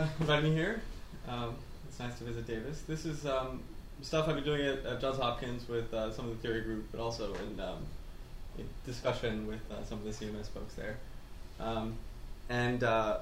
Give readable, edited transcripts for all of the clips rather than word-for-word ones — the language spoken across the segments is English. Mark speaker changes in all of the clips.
Speaker 1: inviting me here. It's nice to visit Davis. This is stuff I've been doing at Johns Hopkins with some of the theory group, but also in discussion with some of the CMS folks there. And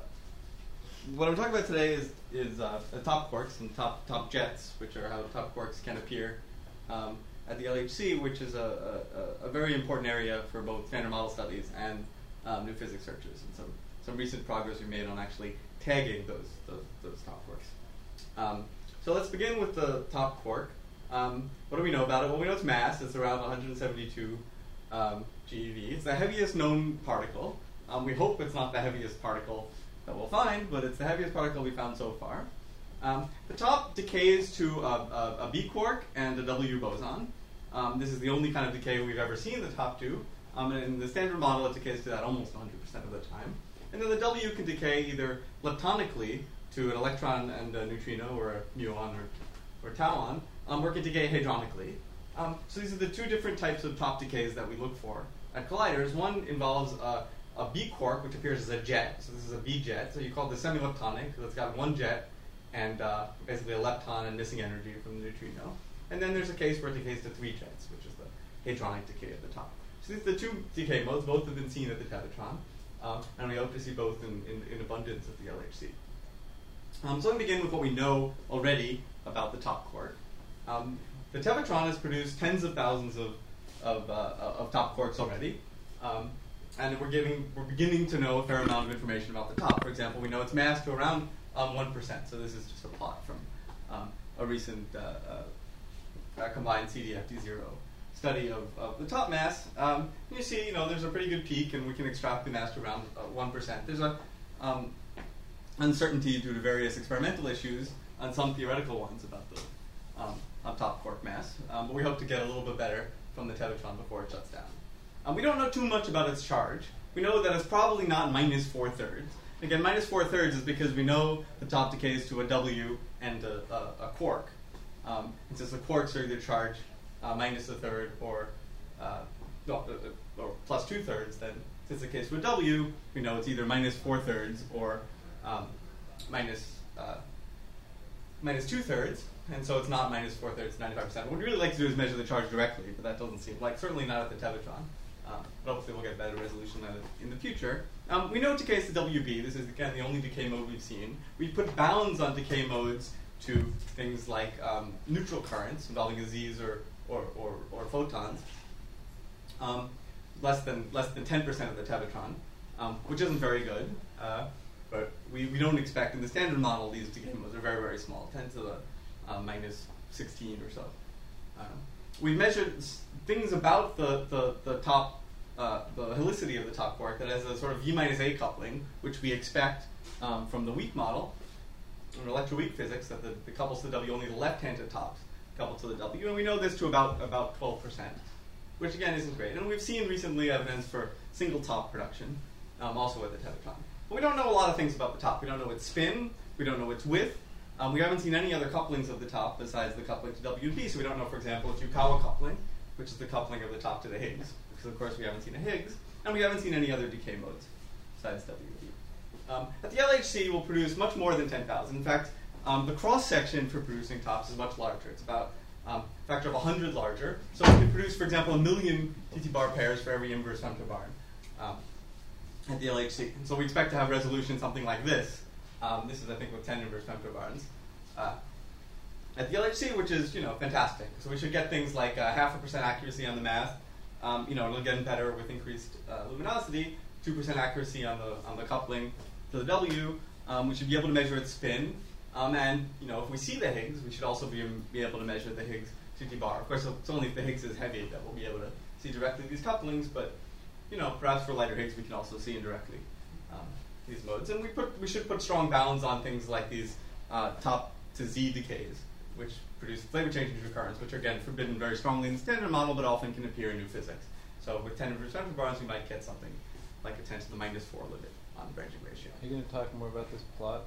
Speaker 1: what I'm talking about today is top quarks and top jets, which are how top quarks can appear at the LHC, which is a very important area for both standard model studies and new physics searches, and some recent progress we made on actually tagging those top quarks. So let's begin with the top quark. What do we know about it? Well, we know its mass. It's around 172 GeV. It's the heaviest known particle. We hope it's not the heaviest particle that we'll find, but it's the heaviest particle we found so far. The top decays to a B quark and a W boson. This is the only kind of decay we've ever seen the top do. And in the standard model, it decays to that almost 100% of the time. And then the W can decay either leptonically to an electron and a neutrino, or a muon or tauon, or it can decay hadronically. So these are the two different types of top decays that we look for at colliders. One involves a B quark, which appears as a jet. So this is a B jet. So you call it the semi-leptonic, because it's got one jet and basically a lepton and missing energy from the neutrino. And then there's a case where it decays to three jets, which is the hadronic decay at the top. So these are the two decay modes. Both have been seen at the tevatron. And we hope to see both in abundance at the LHC. So let me begin with what we know already about the top quark. The tevatron has produced tens of thousands of top quarks already. And we're beginning to know a fair amount of information about the top. For example, we know its mass to around 1%. So this is just a plot from a recent combined CDFD0 study of the top mass. You see, there's a pretty good peak, and we can extract the mass to around 1%. There's a uncertainty due to various experimental issues and some theoretical ones about the top quark mass. But we hope to get a little bit better from the tevatron before it shuts down. We don't know too much about its charge. We know that it's probably not minus 4/3. Again, minus 4/3 is because we know the top decays to a W and a quark. And since the quarks are either charged minus 1/3 or plus 2/3, then since it decays to a W, we know it's either minus 4/3 or minus 2/3. And so it's not minus 4/3, 95%. What we'd really like to do is measure the charge directly, but that doesn't seem like, certainly not at the tevatron. But hopefully we'll get better resolution in the future. We know it decays to WB. This is, again, the only decay mode we've seen. We put bounds on decay modes to things like neutral currents involving Z's or photons, less than 10% of the tevatron, which isn't very good. But we don't expect, in the standard model, these decay modes are very, very small, 10 to the minus 16 or so. We measured things about the top, the helicity of the top quark that has a sort of V minus A coupling, which we expect from the weak model, in electroweak physics, that the couples to the W, only the left-handed tops couple to the W, and we know this to about 12%, which again isn't great. And we've seen recently evidence for single top production, also at the tevatron. But we don't know a lot of things about the top. We don't know its spin. We don't know its width. We haven't seen any other couplings of the top besides the coupling to W and B. So we don't know, for example, its Yukawa coupling, which is the coupling of the top to the Higgs, because of course we haven't seen a Higgs, and we haven't seen any other decay modes besides W and B. At the LHC, we'll produce much more than 10,000. In fact, the cross section for producing tops is much larger. It's about a factor of 100 larger. So we can produce, for example, 1 million TT bar pairs for every inverse femtobarn at the LHC. And so we expect to have resolution something like this. This is, I think, with 10 inverse femtobarns at the LHC, which is, fantastic. So we should get things like 0.5% accuracy on the math. It'll get better with increased luminosity. 2% accuracy on the coupling to the W. We should be able to measure its spin. And if we see the Higgs, we should also be able to measure the Higgs TT bar. Of course, it's only if the Higgs is heavy that we'll be able to see directly these couplings. But perhaps for lighter Higgs, we can also see indirectly these modes. And we should put strong bounds on things like these top to Z decays, which produce flavor change into recurrence, which are again forbidden very strongly in the standard model, but often can appear in new physics. So with 10 inverse femtobarns, we might get something like a 10 to the minus 4 limit on the branching ratio.
Speaker 2: Are you going to talk more about this plot?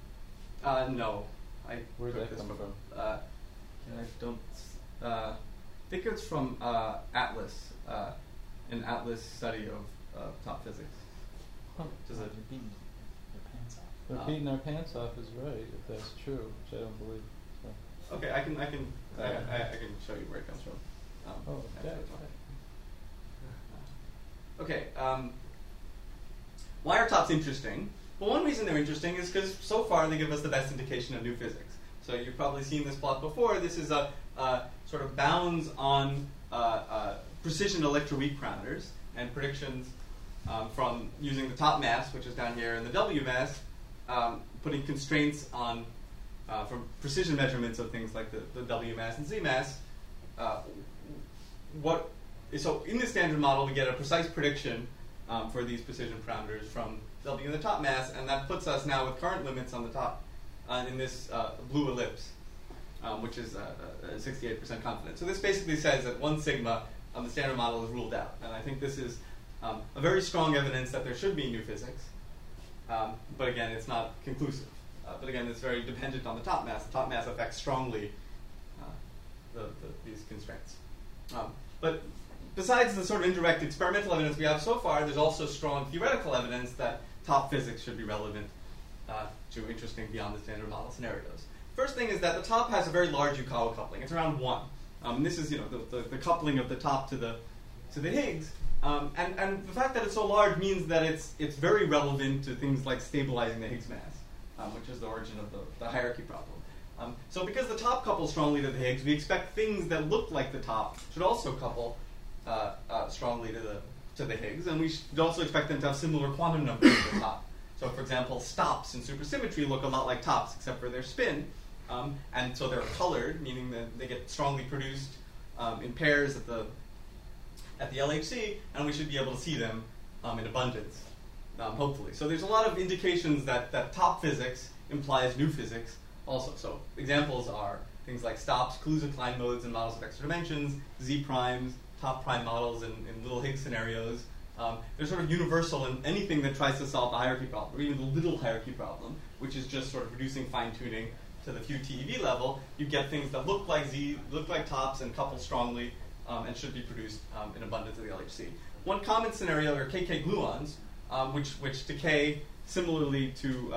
Speaker 1: No.
Speaker 2: Where'd that come from?
Speaker 1: I don't think it's from Atlas, an Atlas study of top physics.
Speaker 3: You're beating your pants off.
Speaker 2: We're beating our pants off is right, if that's true, which I don't believe. So.
Speaker 1: Okay, I can show you where it comes from.
Speaker 2: Okay.
Speaker 1: Okay. Why are tops interesting? Well, one reason they're interesting is because so far they give us the best indication of new physics. So you've probably seen this plot before. This is a sort of bounds on precision electroweak parameters and predictions from using the top mass, which is down here, and the W mass, putting constraints on from precision measurements of things like the W mass and Z mass. So in the standard model, we get a precise prediction for these precision parameters from W in the top mass, and that puts us now with current limits on the top in this blue ellipse, which is 68% confidence. So this basically says that 1 sigma on the standard model is ruled out, and I think this is a very strong evidence that there should be new physics. But again, it's not conclusive. But again, it's very dependent on the top mass. The top mass affects strongly these constraints. But besides the sort of indirect experimental evidence we have so far, there's also strong theoretical evidence that top physics should be relevant to interesting beyond the standard model scenarios. First thing is that the top has a very large Yukawa coupling. It's around 1. And this is the coupling of the top to the Higgs. And the fact that it's so large means that it's very relevant to things like stabilizing the Higgs mass, which is the origin of the hierarchy problem. So because the top couples strongly to the Higgs, we expect things that look like the top should also couple strongly to the Higgs, and we should also expect them to have similar quantum numbers to the top. So for example, stops in supersymmetry look a lot like tops except for their spin, and so they're colored, meaning that they get strongly produced in pairs at the LHC, and we should be able to see them in abundance, hopefully. So there's a lot of indications that top physics implies new physics also. So examples are things like stops, Kaluza-Klein modes in models of extra dimensions, Z primes, top prime models in little Higgs scenarios. They're sort of universal in anything that tries to solve the hierarchy problem, or even the little hierarchy problem, which is just sort of reducing fine-tuning to the few TeV level. You get things that look like Z, look like tops, and couple strongly, and should be produced in abundance at the LHC. One common scenario are KK gluons, which decay similarly to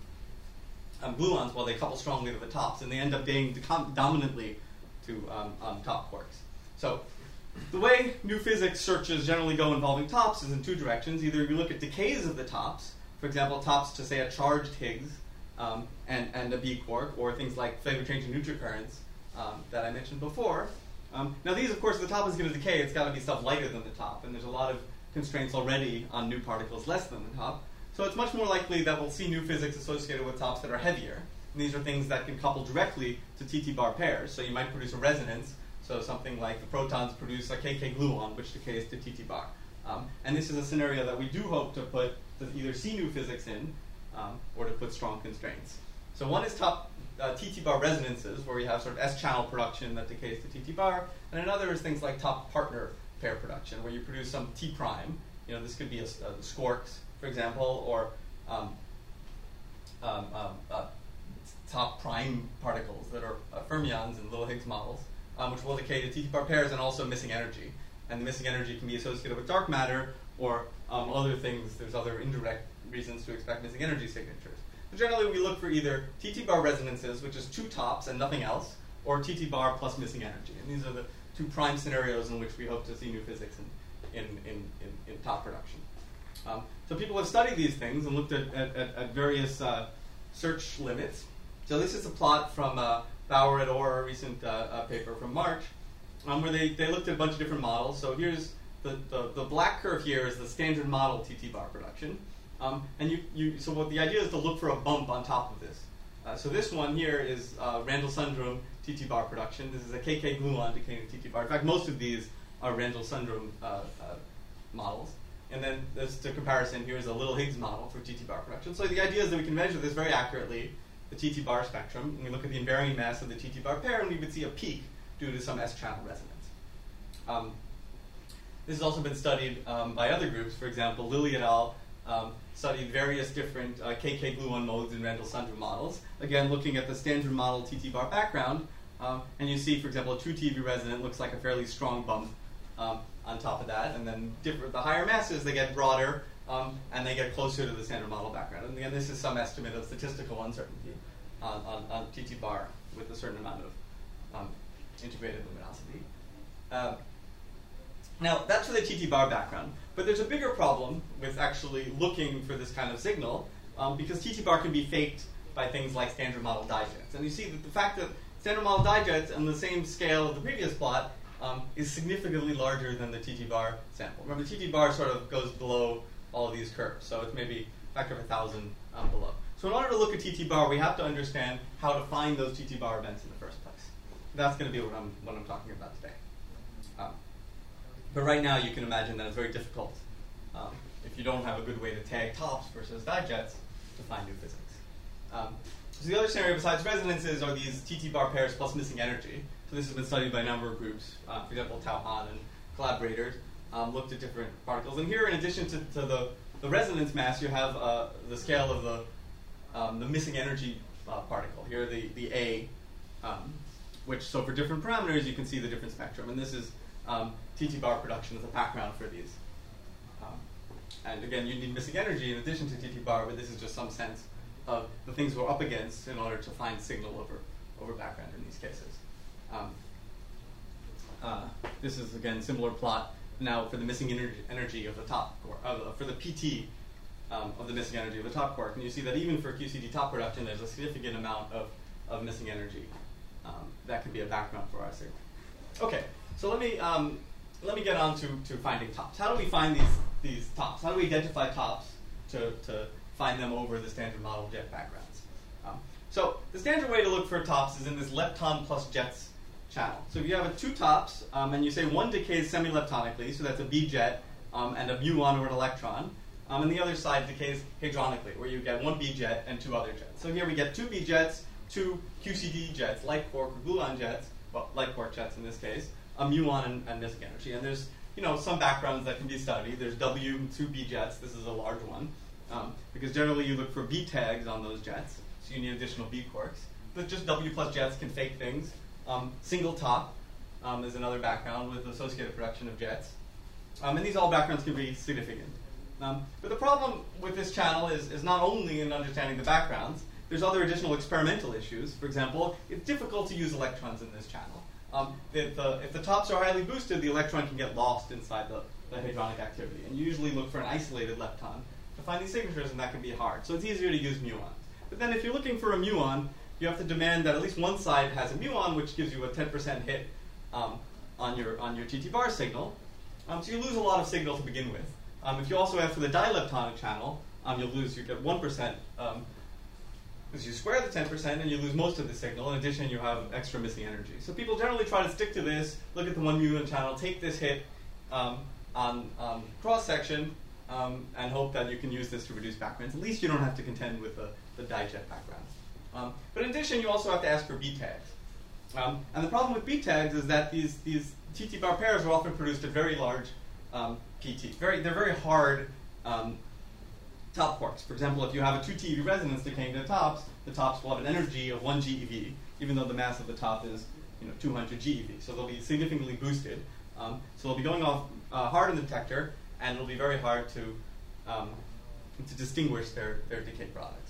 Speaker 1: gluons while they couple strongly to the tops, and they end up being dominantly to top quarks. So the way new physics searches generally go involving tops is in 2 directions. Either you look at decays of the tops, for example, tops to, say, a charged Higgs and a B quark, or things like flavor changing nutricurrents that I mentioned before. Now these, of course, the top is going to decay. It's got to be stuff lighter than the top, and there's a lot of constraints already on new particles less than the top. So it's much more likely that we'll see new physics associated with tops that are heavier. And these are things that can couple directly to TT-bar pairs. So you might produce a resonance. So something like the protons produce a KK gluon, which decays to TT-bar. And this is a scenario that we do hope to either see new physics in, or to put strong constraints. So one is top TT-bar resonances, where we have sort of S-channel production that decays to TT-bar, and another is things like top partner pair production, where you produce some T prime. This could be squarks, for example, or top prime particles that are fermions in little Higgs models, which will decay to TT-bar pairs and also missing energy. And the missing energy can be associated with dark matter or other things. There's other indirect reasons to expect missing energy signatures. But generally, we look for either TT-bar resonances, which is 2 tops and nothing else, or TT-bar plus missing energy. And these are the 2 prime scenarios in which we hope to see new physics in top production. So people have studied these things and looked at various search limits. So this is a plot from Bauer et al., a recent paper from March, where they looked at a bunch of different models. So here's the black curve here is the standard model TT-bar production. So what the idea is to look for a bump on top of this. So this one here is Randall-Sundrum TT-bar production. This is a KK gluon decaying to TT-bar. In fact, most of these are Randall-Sundrum models. And then the comparison here is a little Higgs model for TT-bar production. So the idea is that we can measure this very accurately, the TT-bar spectrum, and we look at the invariant mass of the TT-bar pair, and we would see a peak due to some S-channel resonance. This has also been studied by other groups. For example, Lilly et al. Studied various different KK gluon modes in Randall-Sundrum models. Again, looking at the standard model TT-bar background, and you see, for example, a true TeV resonant looks like a fairly strong bump on top of that, and then the higher masses, they get broader, and they get closer to the standard model background. And again, this is some estimate of statistical uncertainty on TT bar with a certain amount of integrated luminosity. Now, that's for the TT bar background, but there's a bigger problem with actually looking for this kind of signal, because TT bar can be faked by things like standard model dijets. And you see that the fact that standard model dijets on the same scale of the previous plot is significantly larger than the TT bar sample. Remember, the TT bar sort of goes below all of these curves, so it's maybe a factor of 1,000 below. So in order to look at TT bar, we have to understand how to find those TT bar events in the first place. That's going to be what I'm talking about today. But right now, you can imagine that it's very difficult, if you don't have a good way to tag tops versus dijets, to find new physics. So the other scenario besides resonances are these TT bar pairs plus missing energy. So this has been studied by a number of groups. For example, Tao Han and collaborators looked at different particles. And here, in addition to the resonance mass, you have the scale of the missing energy particle. Here, the A, which, so for different parameters, you can see the different spectrum. And this is TT bar production as a background for these. And again, you need missing energy in addition to TT bar, but this is just some sense of the things we're up against in order to find signal over background in these cases. This is, again, similar plot now for the missing energy of the top quark, for the PT of the missing energy of the top quark. And you see that even for QCD top production, there's a significant amount of missing energy that could be a background for our signal. Okay, so let me get on to finding tops. How do we find these tops? How do we identify tops to find them over the standard model jet backgrounds? So the standard way to look for tops is in this lepton plus jets channel. So if you have two tops, and you say one decays semi-leptonically, so that's a B jet and a muon or an electron, and the other side decays hadronically, where you get one B jet and two other jets. So here we get two B jets, two QCD jets, light quark or gluon jets, well, light quark jets in this case, a muon and missing energy. And there's some backgrounds that can be studied. There's W, two B jets. This is a large one, because generally you look for B tags on those jets, so you need additional B quarks. But just W plus jets can fake things. Single top is another background with associated production of jets. And these all backgrounds can be significant. But the problem with this channel is not only in understanding the backgrounds, there's other additional experimental issues. For example, it's difficult to use electrons in this channel. If the tops are highly boosted, the electron can get lost inside the hadronic activity. And you usually look for an isolated lepton to find these signatures, and that can be hard. So it's easier to use muons. But then if you're looking for a muon, you have to demand that at least one side has a muon, which gives you a 10% hit on your TT bar signal. So you lose a lot of signal to begin with. If you also have for the dileptonic channel, you get 1%, because you square the 10% and you lose most of the signal. In addition, you have extra missing energy. So people generally try to stick to this, look at the one muon channel, take this hit on cross-section, and hope that you can use this to reduce backgrounds. At least you don't have to contend with the dijet background. But in addition, you also have to ask for B tags. And the problem with B tags is that these TT bar pairs are often produced at very large PT. They're very hard top quarks. For example, if you have a 2 TeV resonance decaying to the tops will have an energy of 1 GeV, even though the mass of the top is 200 GeV. So they'll be significantly boosted. So they'll be going off hard in the detector, and it'll be very hard to distinguish their decay products.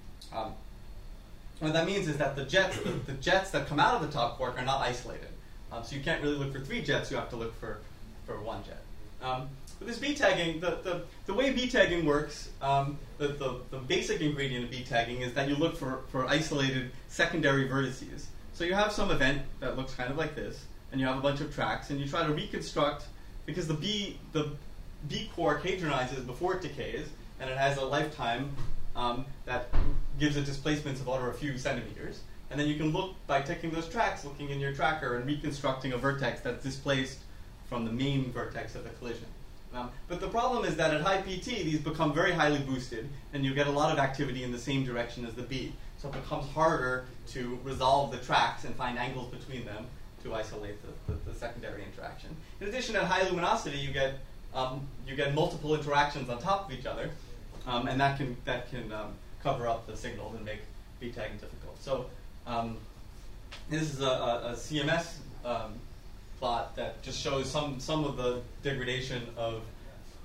Speaker 1: What that means is that the jets that come out of the top quark are not isolated. So you can't really look for 3 jets, you have to look for 1 jet. But this B-tagging, the way B-tagging works, the basic ingredient of B-tagging is that you look for isolated secondary vertices. So you have some event that looks kind of like this, and you have a bunch of tracks, and you try to reconstruct, because the B quark hadronizes before it decays, and it has a lifetime that gives it displacements of order a few centimeters. And then you can look, by taking those tracks, looking in your tracker, and reconstructing a vertex that's displaced from the main vertex of the collision. But the problem is that at high PT, these become very highly boosted, and you get a lot of activity in the same direction as the B. So it becomes harder to resolve the tracks and find angles between them to isolate the secondary interaction. In addition, at high luminosity, you get multiple interactions on top of each other, and that can cover up the signal and make B-tagging difficult. So this is a CMS plot that just shows some of the degradation of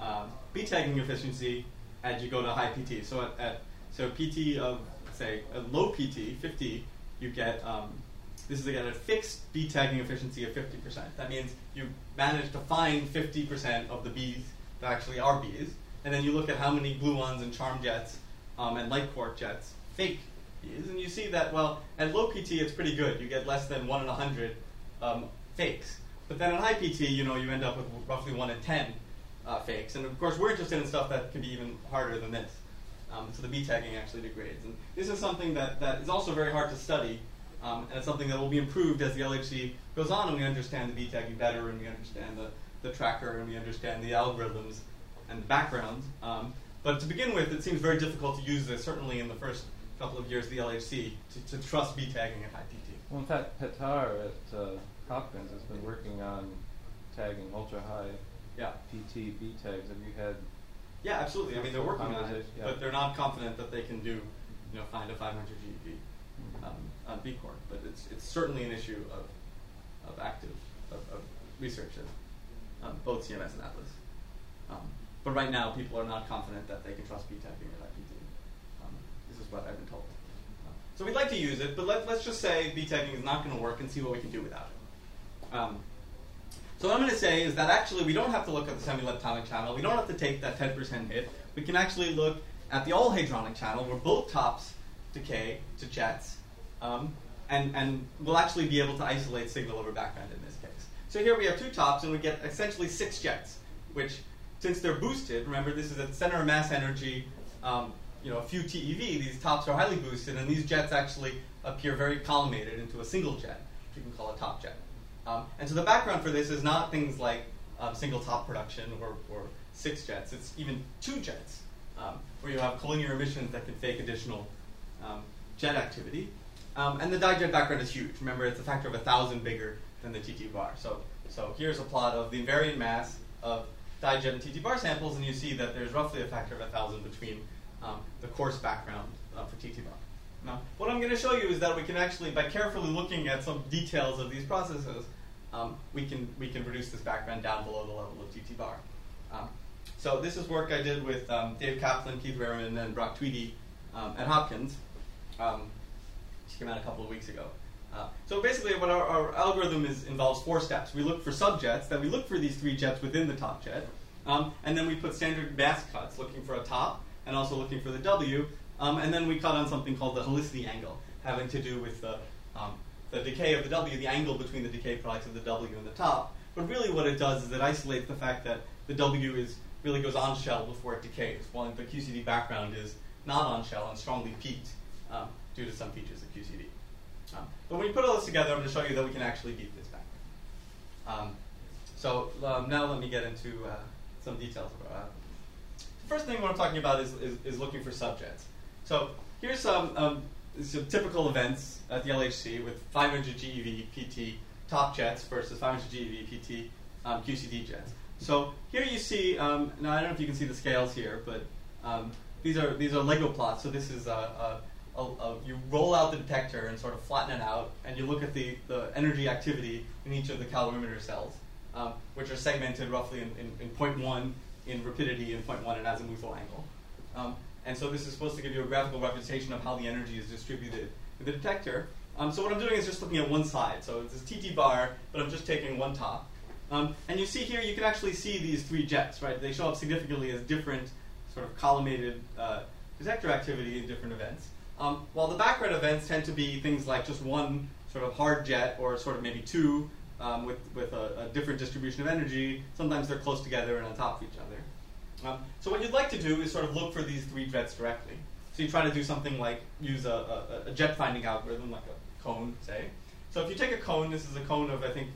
Speaker 1: bead tagging efficiency as you go to high PT. So so PT of, say, a low PT, 50, you get, this is again a fixed bead tagging efficiency of 50%. That means you manage to find 50% of the beads that actually are bees, and then you look at how many gluons and charm jets and light quark jets fake bees, and you see that, well, at low PT it's pretty good. You get less than 1 in 100 fakes. But then at high PT, you end up with roughly 1 in 10 fakes. And of course, we're interested in stuff that can be even harder than this. So the bead tagging actually degrades. And this is something that is also very hard to study, and it's something that will be improved as the LHC goes on, and we understand the bead tagging better, and we understand the tracker, and we understand the algorithms and the backgrounds. But to begin with, it seems very difficult to use this, certainly in the first couple of years of the LHC, to trust bead tagging at high PT.
Speaker 2: Well, in fact, Petar at Hopkins has been working on tagging ultra-high PT bead tags. Have you had...
Speaker 1: Yeah, absolutely. I mean, they're working on it,
Speaker 2: yeah.
Speaker 1: but they're not confident that they can do, find a 500 GeV on B Corp. But it's certainly an issue of active research at both CMS and Atlas. But right now, people are not confident that they can trust bead tagging at IPT. This is what I've been told. So we'd like to use it, but let's just say bead tagging is not going to work and see what we can do without it. So what I'm going to say is that actually we don't have to look at the semi-leptonic channel. We don't have to take that 10% hit. We can actually look at the all-hadronic channel where both tops decay to jets, and we'll actually be able to isolate signal over background in this case. So here we have 2 tops, and we get essentially 6 jets, which, since they're boosted, remember this is at center of mass energy, a few TeV, these tops are highly boosted, and these jets actually appear very collimated into a single jet, which you can call a top jet. And so the background for this is not things like single top production or 6 jets. It's even 2 jets, where you have collinear emissions that can fake additional jet activity. And the dijet background is huge. Remember, it's a factor of 1,000 bigger than the TT bar. So here's a plot of the invariant mass of dijet and TT bar samples, and you see that there's roughly a factor of 1,000 between the coarse background for TT bar. Now, what I'm going to show you is that we can actually, by carefully looking at some details of these processes, we can reduce this background down below the level of TT bar. So this is work I did with Dave Kaplan, Keith Wehrman, and Brock Tweedy at Hopkins. She came out a couple of weeks ago. So basically what our algorithm involves 4 steps. We look for subjets, then we look for these 3 jets within the top jet, and then we put standard mass cuts, looking for a top, and also looking for the W, and then we cut on something called the helicity angle, having to do with the decay of the W, the angle between the decay products of the W and the top. But really what it does is it isolates the fact that the W really goes on shell before it decays, while the QCD background is not on shell and strongly peaked due to some features of QCD. But when you put all this together, I'm going to show you that we can actually beat this background. Now let me get into some details about it. The first thing what I'm talking about is looking for subjets. So here's some typical events at the LHC with 500 GeV PT top jets versus 500 GeV PT QCD jets. So here you see, now I don't know if you can see the scales here, but these are Lego plots. So this is you roll out the detector and sort of flatten it out, and you look at the energy activity in each of the calorimeter cells, which are segmented roughly in 0.1 in rapidity and 0.1 in azimuthal angle. And so this is supposed to give you a graphical representation of how the energy is distributed in the detector. So what I'm doing is just looking at one side. So it's this TT bar, but I'm just taking one top. And you see here, you can actually see these 3 jets, right? They show up significantly as different sort of collimated detector activity in different events. While the background events tend to be things like just one sort of hard jet or sort of maybe 2 with a different distribution of energy. Sometimes they're close together and on top of each other. So what you'd like to do is sort of look for these 3 jets directly. So you try to do something like use a jet finding algorithm, like a cone, say. So if you take a cone, this is a cone of, I think,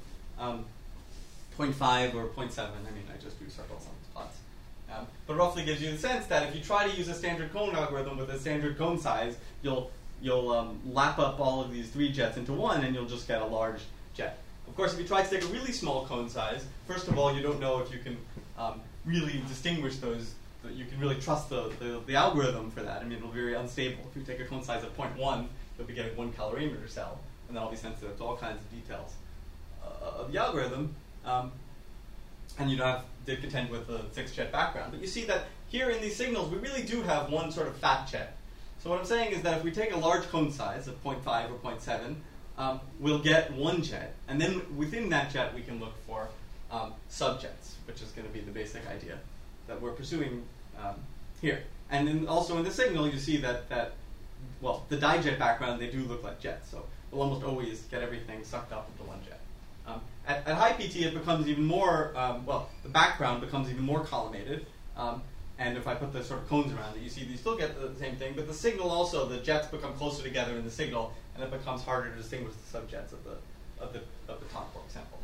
Speaker 1: 0.5 or 0.7. I mean, I just do circles on plots. But roughly gives you the sense that if you try to use a standard cone algorithm with a standard cone size, you'll lap up all of these 3 jets into one, and you'll just get a large jet. Of course, if you try to take a really small cone size, first of all, you don't know if you can really distinguish those. You can really trust the algorithm for that. I mean, it'll be very unstable. If you take a cone size of 0.1, you'll be getting 1 calorimeter cell, and that'll be sensitive to all kinds of details of the algorithm. And you'd have did contend with the 6-jet background. But you see that here in these signals, we really do have one sort of fat jet. So what I'm saying is that if we take a large cone size of 0.5 or 0.7, we'll get one jet. And then within that jet, we can look for subjets, which is going to be the basic idea that we're pursuing here. And then also in the signal, you see that the dijet background, they do look like jets. So we'll almost always get everything sucked up into one jet. At high PT, it becomes even more, the background becomes even more collimated. And if I put the sort of cones around it, you see you still get the same thing. But the signal also, the jets become closer together in the signal, and it becomes harder to distinguish the subjets of the top quark sample.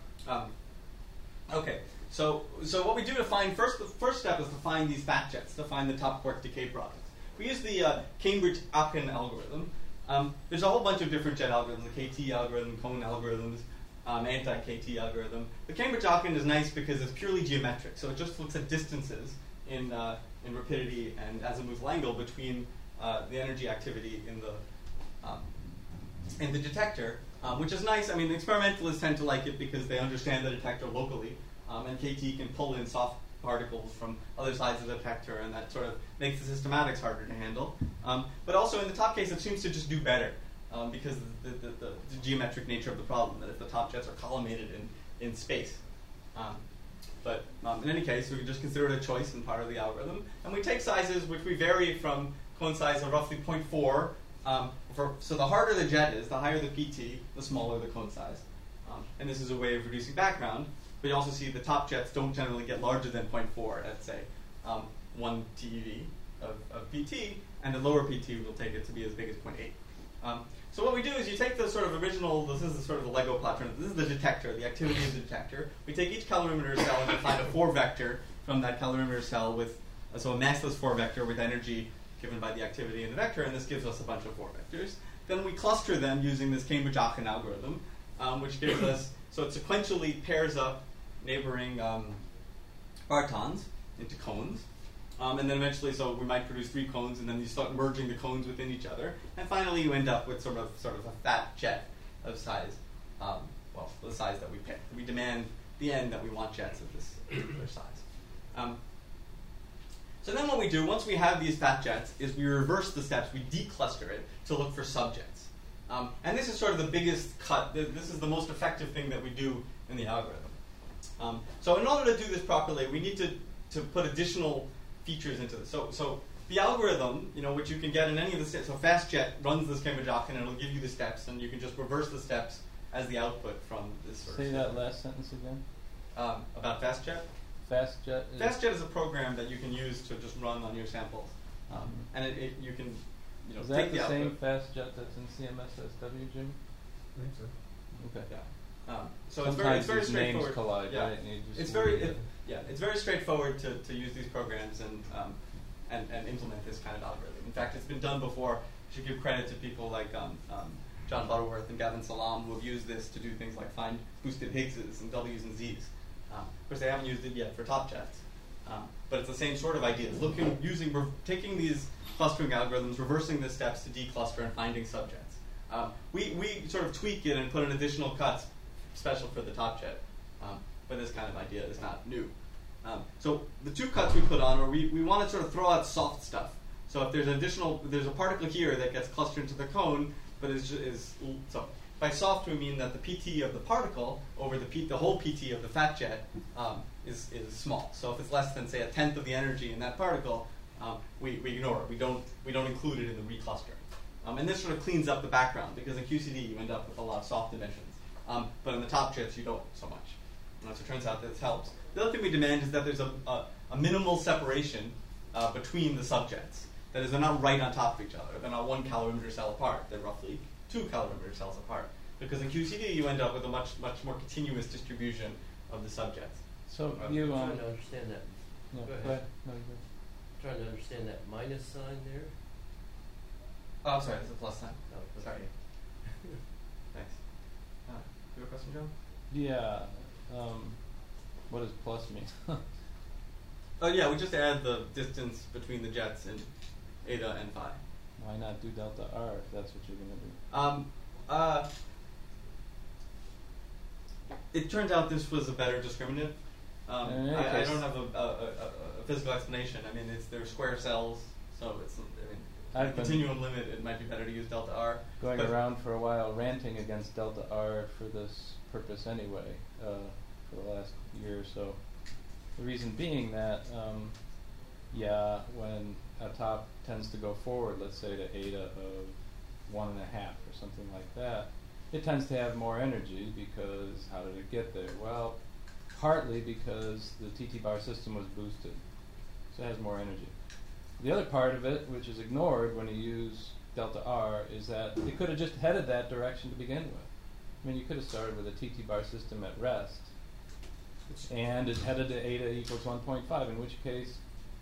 Speaker 1: Okay, so what we do to find, the first step is to find these fat jets, to find the top quark decay products. We use the Cambridge-Aachen algorithm. There's a whole bunch of different jet algorithms, the KT algorithm, cone algorithms, anti-KT algorithm. The Cambridge-Aachen is nice because it's purely geometric, so it just looks at distances in rapidity and azimuthal angle between the energy activity in the detector, which is nice. I mean, the experimentalists tend to like it because they understand the detector locally, and KT can pull in soft particles from other sides of the detector, and that sort of makes the systematics harder to handle. But also in the top case, it seems to just do better because of the geometric nature of the problem, that if the top jets are collimated in space. But in any case, we can just consider it a choice and part of the algorithm. And we take sizes which we vary from cone size of roughly 0.4. So the harder the jet is, the higher the PT, the smaller the cone size. And this is a way of reducing background. But you also see the top jets don't generally get larger than 0.4 at, say, 1 TeV of PT, and the lower PT will take it to be as big as 0.8. So what we do is you take the sort of original, this is the sort of the Lego plot, this is the detector, the activity of the detector. We take each calorimeter cell and define a 4-vector from that calorimeter cell with, so a massless 4-vector with energy given by the activity in the vector, and this gives us a bunch of 4 vectors. Then we cluster them using this Cambridge-Aachen algorithm, which gives us, so it sequentially pairs up neighboring bartons into cones. And then eventually, so we might produce 3 cones, and then you start merging the cones within each other. And finally, you end up with sort of a fat jet of size, the size that we pick. We demand the end that we want jets of this particular size. So then what we do, once we have these fat jets, is we reverse the steps. We decluster it to look for subjets. And this is sort of the biggest cut. This is the most effective thing that we do in the algorithm. So in order to do this properly, we need to put additional features into this. So the algorithm, which you can get in any of the steps, so FastJet runs this Cambridge-Aachen and it'll give you the steps, and you can just reverse the steps as the output from this sort of
Speaker 2: Say that last sentence again.
Speaker 1: About FastJet? FastJet is a program that you can use to just run on your samples. And you can
Speaker 2: is
Speaker 1: take
Speaker 2: that the
Speaker 1: output.
Speaker 2: same FastJet that's in CMSSW, Jim?
Speaker 3: I think so.
Speaker 2: Okay.
Speaker 1: Yeah. So
Speaker 2: Sometimes
Speaker 1: it's very
Speaker 2: these
Speaker 1: straightforward.
Speaker 2: names collide,
Speaker 1: Yeah.
Speaker 2: right? And you just
Speaker 1: It's very straightforward to use these programs and implement this kind of algorithm. In fact, it's been done before. You should give credit to people like John Butterworth and Gavin Salam, who have used this to do things like find boosted Higgses and W's and Z's. Of course, they haven't used it yet for top jets, but it's the same sort of idea. Taking these clustering algorithms, reversing the steps to decluster and finding subjects. We sort of tweak it and put in additional cuts special for the top jet. But this kind of idea is not new. So the 2 cuts we put on, or we want to sort of throw out soft stuff. So if there's a particle here that gets clustered into the cone, but so by soft we mean that the PT of the particle over the whole PT of the fat jet is small. So if it's less than, say, 1/10 of the energy in that particle, we ignore it. We don't include it in the reclustering. And this sort of cleans up the background, because in QCD you end up with a lot of soft emissions. But in the top jets you don't so much. So it turns out that this helps. The other thing we demand is that there's a minimal separation between the subjets. That is, they're not right on top of each other. They're not 1 calorimeter cell apart. They're roughly 2 calorimeter cells apart. Because in QCD, you end up with a much more continuous distribution of the subjects.
Speaker 2: So
Speaker 4: I'm
Speaker 2: you
Speaker 4: trying to understand that.
Speaker 2: no,
Speaker 4: Go ahead.
Speaker 2: go ahead. No, you
Speaker 4: Trying to understand that minus sign there.
Speaker 1: Oh, sorry, it's a plus sign.
Speaker 4: Oh, okay.
Speaker 1: Sorry. Thanks. You have a question, John?
Speaker 2: go. Yeah. What does plus mean?
Speaker 1: Oh, yeah, we just add the distance between the jets in eta and phi.
Speaker 2: Why not do delta R if that's what you're going to do?
Speaker 1: It turns out this was a better discriminant. I don't have a physical explanation. I mean, they're square cells, so it's. I mean, continuum limit. It might be better to use delta R.
Speaker 2: Going around for a while, ranting against delta R for this purpose anyway, for the last year or so. The reason being that, when a top tends to go forward, let's say to eta of 1.5 or something like that, it tends to have more energy because how did it get there? Well, partly because the TT bar system was boosted, so it has more energy. The other part of it, which is ignored when you use delta R, is that it could have just headed that direction to begin with. I mean, you could have started with a TT bar system at rest, and it headed to eta equals 1.5, in which case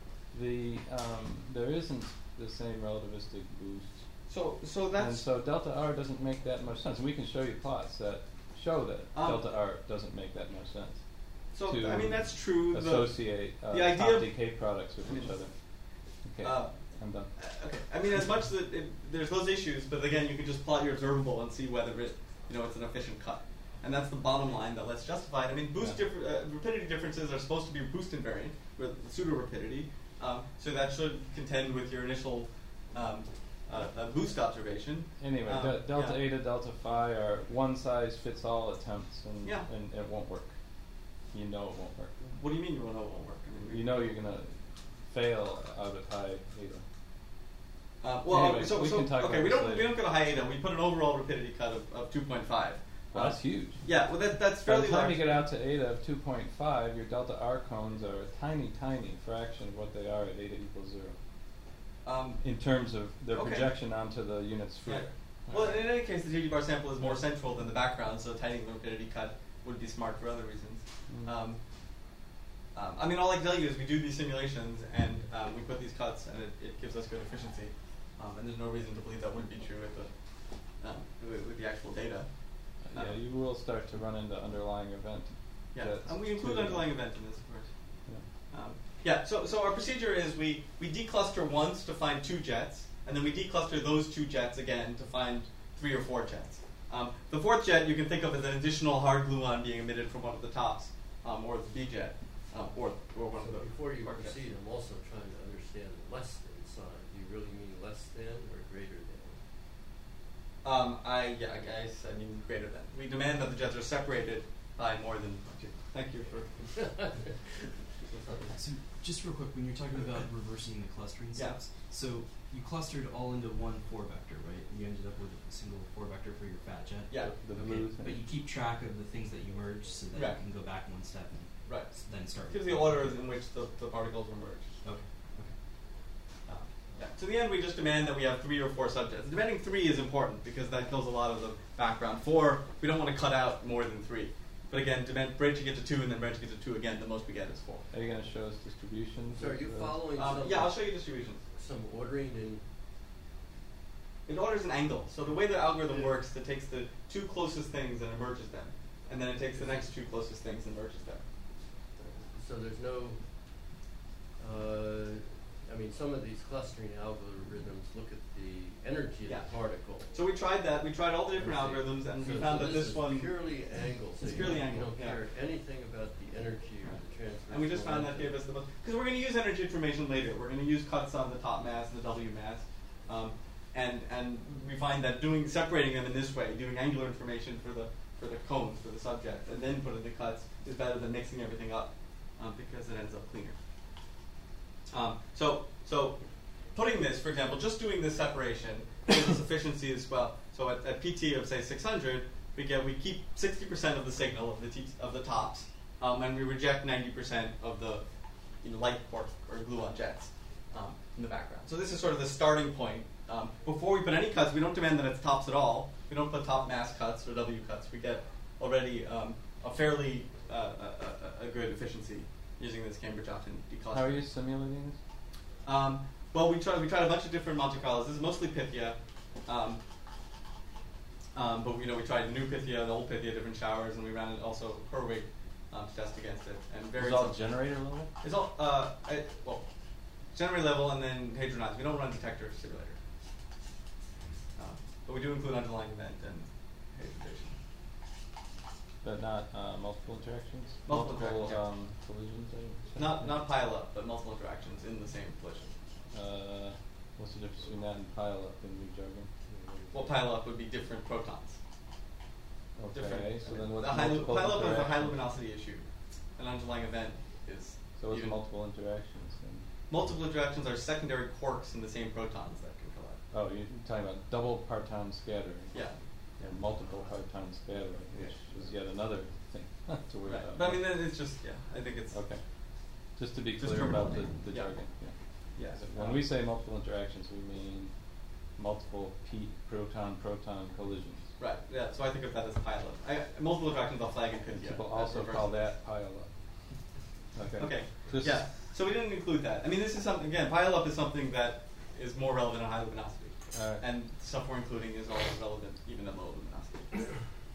Speaker 2: there isn't the same relativistic boost.
Speaker 1: So that's...
Speaker 2: And so delta R doesn't make that much sense. And we can show you plots that show that delta R doesn't make that much sense.
Speaker 1: So, I mean, that's true.
Speaker 2: Associate
Speaker 1: the idea
Speaker 2: top decay products with each other. Okay, I'm done.
Speaker 1: Okay, I mean, as much that there's those issues, but again, you can just plot your observable and see whether it's an efficient cut. And that's the bottom line that lets justify it. I mean, rapidity differences are supposed to be boost invariant with pseudo rapidity, so that should contend with your initial boost observation.
Speaker 2: Anyway, delta eta, delta phi are one size fits all attempts, and it won't work. You know it won't work.
Speaker 1: What do you mean you know it won't work? I mean,
Speaker 2: you know you're going to fail out at high eta.
Speaker 1: Anyway, we don't go to high eta. We put an overall rapidity cut of 2.5.
Speaker 2: Well, that's huge.
Speaker 1: Yeah, well, that's fairly large.
Speaker 2: By the time you get out to eta of 2.5, your delta R cones are a tiny, tiny fraction of what they are at eta equals 0. In terms of their projection onto the unit sphere.
Speaker 1: Right. Well, in any case, the TT bar sample is more central than the background, so tightening the rapidity cut would be smart for other reasons. I mean, all I can tell you is we do these simulations, and we put these cuts, and it gives us good efficiency. And there's no reason to believe that wouldn't be true with the actual data.
Speaker 2: Yeah, you will start to run into underlying event.
Speaker 1: Yeah, and we include underlying event in this, of course. So our procedure is we decluster once to find 2 jets, and then we decluster those 2 jets again to find 3 or 4 jets. The 4th jet you can think of as an additional hard gluon being emitted from one of the tops, or the B jet, or one of the.
Speaker 4: Before you proceed, I'm also trying to understand the less than sign. Do you really mean less than or greater than?
Speaker 1: I guess I mean greater than. We demand that the jets are separated by more than. Thank you for.
Speaker 5: So just real quick, when you're talking about reversing the clustering steps, so you clustered all into one 4-vector, right? And you ended up with a single 4-vector for your fat jet.
Speaker 1: Yeah.
Speaker 2: The blue thing.
Speaker 5: But you keep track of the things that you merge so that you can go back one step and then start.
Speaker 1: It gives the order in which the particles were merged.
Speaker 5: Okay.
Speaker 1: To the end, we just demand that we have 3 or 4 subjets. Demanding 3 is important because that kills a lot of the background. 4, we don't want to cut out more than 3. But again, branch you get to 2 and then branch you get to 2 again. The most we get is 4.
Speaker 2: Are you going to show us distributions?
Speaker 4: So are you following
Speaker 1: I'll show you distributions.
Speaker 4: Some ordering in...
Speaker 1: It orders an angle. So the way the algorithm works, it takes the 2 closest things and it merges them. And then it takes the next 2 closest things and merges them.
Speaker 4: So there's no... I mean, some of these clustering algorithms look at the energy of the particle.
Speaker 1: So we tried that. We tried all the different algorithms, and we found that this one...
Speaker 4: is purely angle. So
Speaker 1: it's purely angle,
Speaker 4: You don't care anything about the energy or the transfer.
Speaker 1: And we just found that gave us the most... Because we're going to use energy information later. We're going to use cuts on the top mass and the W mass. And we find that separating them in this way, doing angular information for the cones, for the subject, and then putting the cuts is better than mixing everything up because it ends up cleaner. So putting this, for example, just doing this separation gives us efficiency as well. So at PT of say 600, we keep 60% of the signal of the tops, and we reject 90% of the light quark or gluon jets in the background. So this is sort of the starting point. Before we put any cuts, we don't demand that it's tops at all. We don't put top mass cuts or W cuts. We get already a fairly a good efficiency using this Cambridge-Austin decluster.
Speaker 2: How are you simulating this?
Speaker 1: Well, we tried a bunch of different Monte Carlos. This is mostly Pythia, but we tried the new Pythia, the old Pythia, different showers, and we ran it also Herwig to test against it. And
Speaker 2: it's all generator level?
Speaker 1: It's all generator level and then hadronized. We don't run detector simulator, but we do include underlying event and hadronization.
Speaker 2: But not multiple interactions?
Speaker 1: Multiple interactions,
Speaker 2: collisions?
Speaker 1: Not pile up, but multiple interactions in the same collision.
Speaker 2: What's the difference between that and pile up in your jargon?
Speaker 1: Well, pile up would be different protons.
Speaker 2: Okay, so then what's
Speaker 1: pile
Speaker 2: multiple
Speaker 1: up is a high
Speaker 2: interactions?
Speaker 1: luminosity issue. An underlying event is.
Speaker 2: So what's
Speaker 1: even
Speaker 2: multiple interactions then?
Speaker 1: Multiple interactions are secondary quarks in the same protons that can collide.
Speaker 2: Oh, you're talking about double parton scattering.
Speaker 1: Yeah.
Speaker 2: And multiple parton scattering, which is yet another thing to worry
Speaker 1: Right.
Speaker 2: about.
Speaker 1: But I mean, then it's just, I think it's.
Speaker 2: Okay. Just to be
Speaker 1: Just
Speaker 2: clear about the
Speaker 1: yeah.
Speaker 2: jargon. Yeah.
Speaker 1: Yeah.
Speaker 2: When we say multiple interactions, we mean multiple proton-proton collisions.
Speaker 1: Right, yeah, so I think of that as pile up. Multiple interactions I'll flag in Pindia.
Speaker 2: People
Speaker 1: That's
Speaker 2: also
Speaker 1: reverse.
Speaker 2: call that pile up. Okay.
Speaker 1: Okay,
Speaker 2: This-
Speaker 1: yeah, so we didn't include that. I mean, this is something, again, pile up is something that is more relevant at high luminosity.
Speaker 2: Alright.
Speaker 1: And stuff we're including is always relevant even at low luminosity.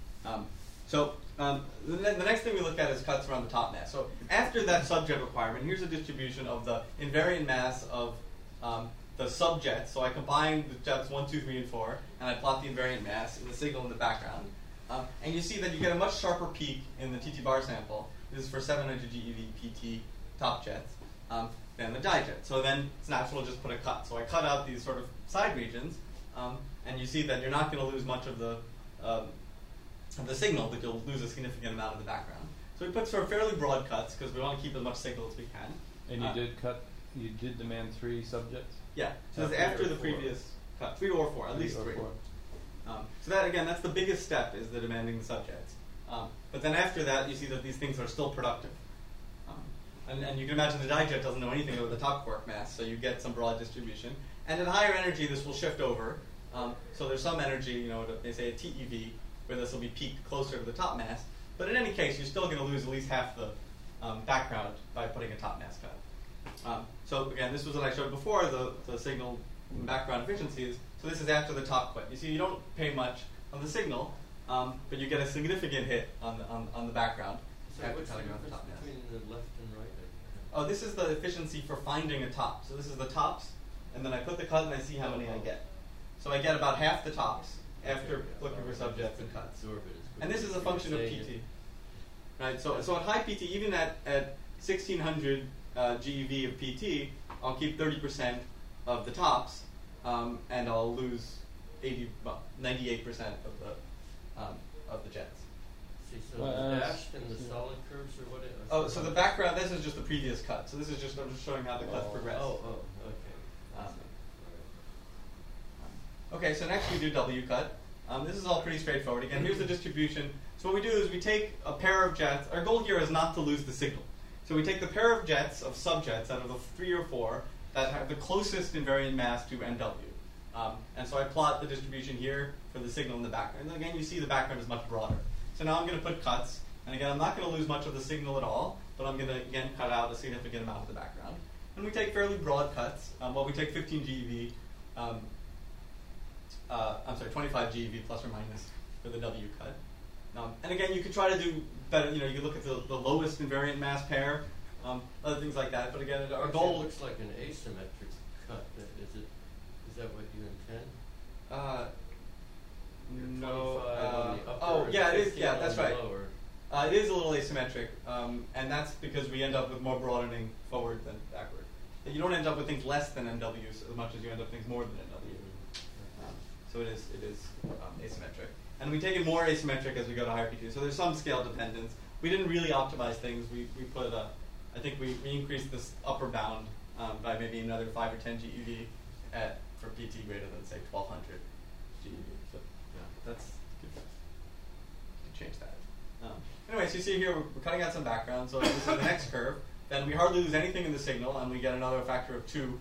Speaker 1: The next thing we look at is cuts around the top mass. So after that subjet requirement, here's a distribution of the invariant mass of the subjets. So I combine the jets 1, 2, 3, and 4, and I plot the invariant mass in the signal in the background. And you see that you get a much sharper peak in the TT bar sample. This is for 700 GeV PT top jets than the dijet. So then it's natural to just put a cut. So I cut out these sort of side regions, and you see that you're not going to lose much of the signal, but you'll lose a significant amount of the background. So we put sort of fairly broad cuts because we want to keep as much signal as we can.
Speaker 2: And you did demand 3 subjects?
Speaker 1: Yeah, so that's after the previous cut, 3 or 4, at least 3.
Speaker 2: 4.
Speaker 1: So that, again, that's the biggest step, is the demanding the subjects. But then after that, you see that these things are still productive. And you can imagine the dijet doesn't know anything about the top quark mass, so you get some broad distribution. And at higher energy, this will shift over. So there's some energy, they say a TeV, where this will be peaked closer to the top mass. But in any case, you're still going to lose at least half the background by putting a top mass cut. So again, this was what I showed before, the signal background efficiencies. So this is after the top quit. You see, you don't pay much on the signal, but you get a significant hit on the background.
Speaker 4: So what's the difference between the left and right?
Speaker 1: Oh, this is the efficiency for finding a top. So this is the tops, and then I put the cut and I see how many I get. So I get about half the tops after looking for subjects and cuts. And this is a function of PT. Right. So at high PT, even at 1600 GeV of PT, I'll keep 30% of the tops, and I'll lose 98% of the jets.
Speaker 4: See, so the dashed and the solid curves are what it is?
Speaker 1: Oh, so the background, this is just the previous cut. So this is just, I'm just showing how the cuts progress.
Speaker 4: Okay.
Speaker 1: Okay, so next we do W cut. This is all pretty straightforward. Again, here's the distribution. So what we do is we take a pair of jets. Our goal here is not to lose the signal. So we take the pair of jets, of subjets, out of the 3 or 4 that have the closest invariant mass to NW. And so I plot the distribution here for the signal in the background. And again, you see the background is much broader. So now I'm going to put cuts. And again, I'm not going to lose much of the signal at all, but I'm going to, again, cut out a significant amount of the background. And we take fairly broad cuts. We take 15 GeV, 25 GeV plus or minus for the W cut. And again, you could try to do better. You can look at the lowest invariant mass pair, other things like that. But again, our goal
Speaker 4: looks like an asymmetric cut. Is that what you intend?
Speaker 1: No.
Speaker 4: 25 on the upper
Speaker 1: Oh, yeah,
Speaker 4: and
Speaker 1: it is.
Speaker 4: 15
Speaker 1: Yeah,
Speaker 4: on
Speaker 1: that's
Speaker 4: the
Speaker 1: right.
Speaker 4: lower.
Speaker 1: It is a little asymmetric, and that's because we end up with more broadening forward than backward. You don't end up with things less than NWs as much as you end up with things more than NW. So it is asymmetric. And we take it more asymmetric as we go to higher PT. So there's some scale dependence. We didn't really optimize things. We put I think we increased this upper bound by maybe another 5 or 10 GeV for PT greater than, say, 1200 GeV. So yeah, that's good. Change that. Anyway, so you see here we're cutting out some background. So this is the next curve. Then we hardly lose anything in the signal, and we get another factor of 2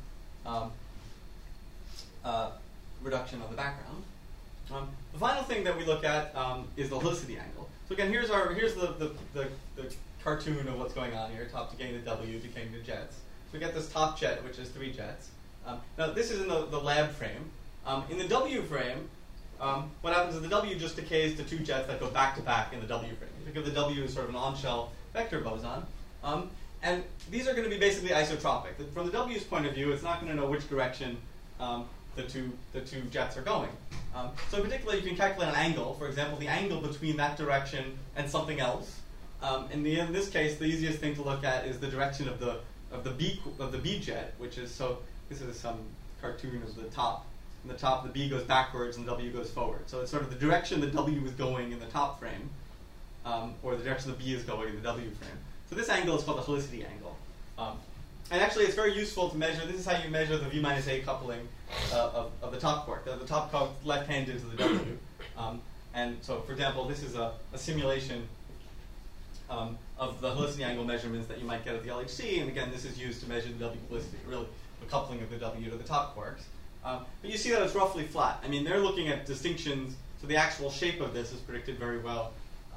Speaker 1: reduction of the background. The final thing that we look at is the helicity angle. So again, here's the cartoon of what's going on here. Top decaying to W, decaying to jets. So we get this top jet, which is 3 jets. Now this is in the lab frame. In the W frame, what happens is the W just decays to 2 jets that go back to back in the W frame. Think of the W as sort of an on-shell vector boson. And these are going to be basically isotropic. From the W's point of view, it's not going to know which direction the two jets are going. So in particular, you can calculate an angle. For example, the angle between that direction and something else. In this case, the easiest thing to look at is the direction of the B jet, which is This is some cartoon of the top. In the top, the B goes backwards and the W goes forward. So it's sort of the direction the W is going in the top frame, or the direction the B is going in the W frame. So this angle is called the helicity angle. And actually, it's very useful to measure. This is how you measure the V minus A coupling of the top quark. The top quark left-handed to the W. And so, for example, this is a simulation of the helicity angle measurements that you might get at the LHC. And again, this is used to measure the W helicity, really the coupling of the W to the top quarks. But you see that it's roughly flat. I mean, they're looking at distinctions. So the actual shape of this is predicted very well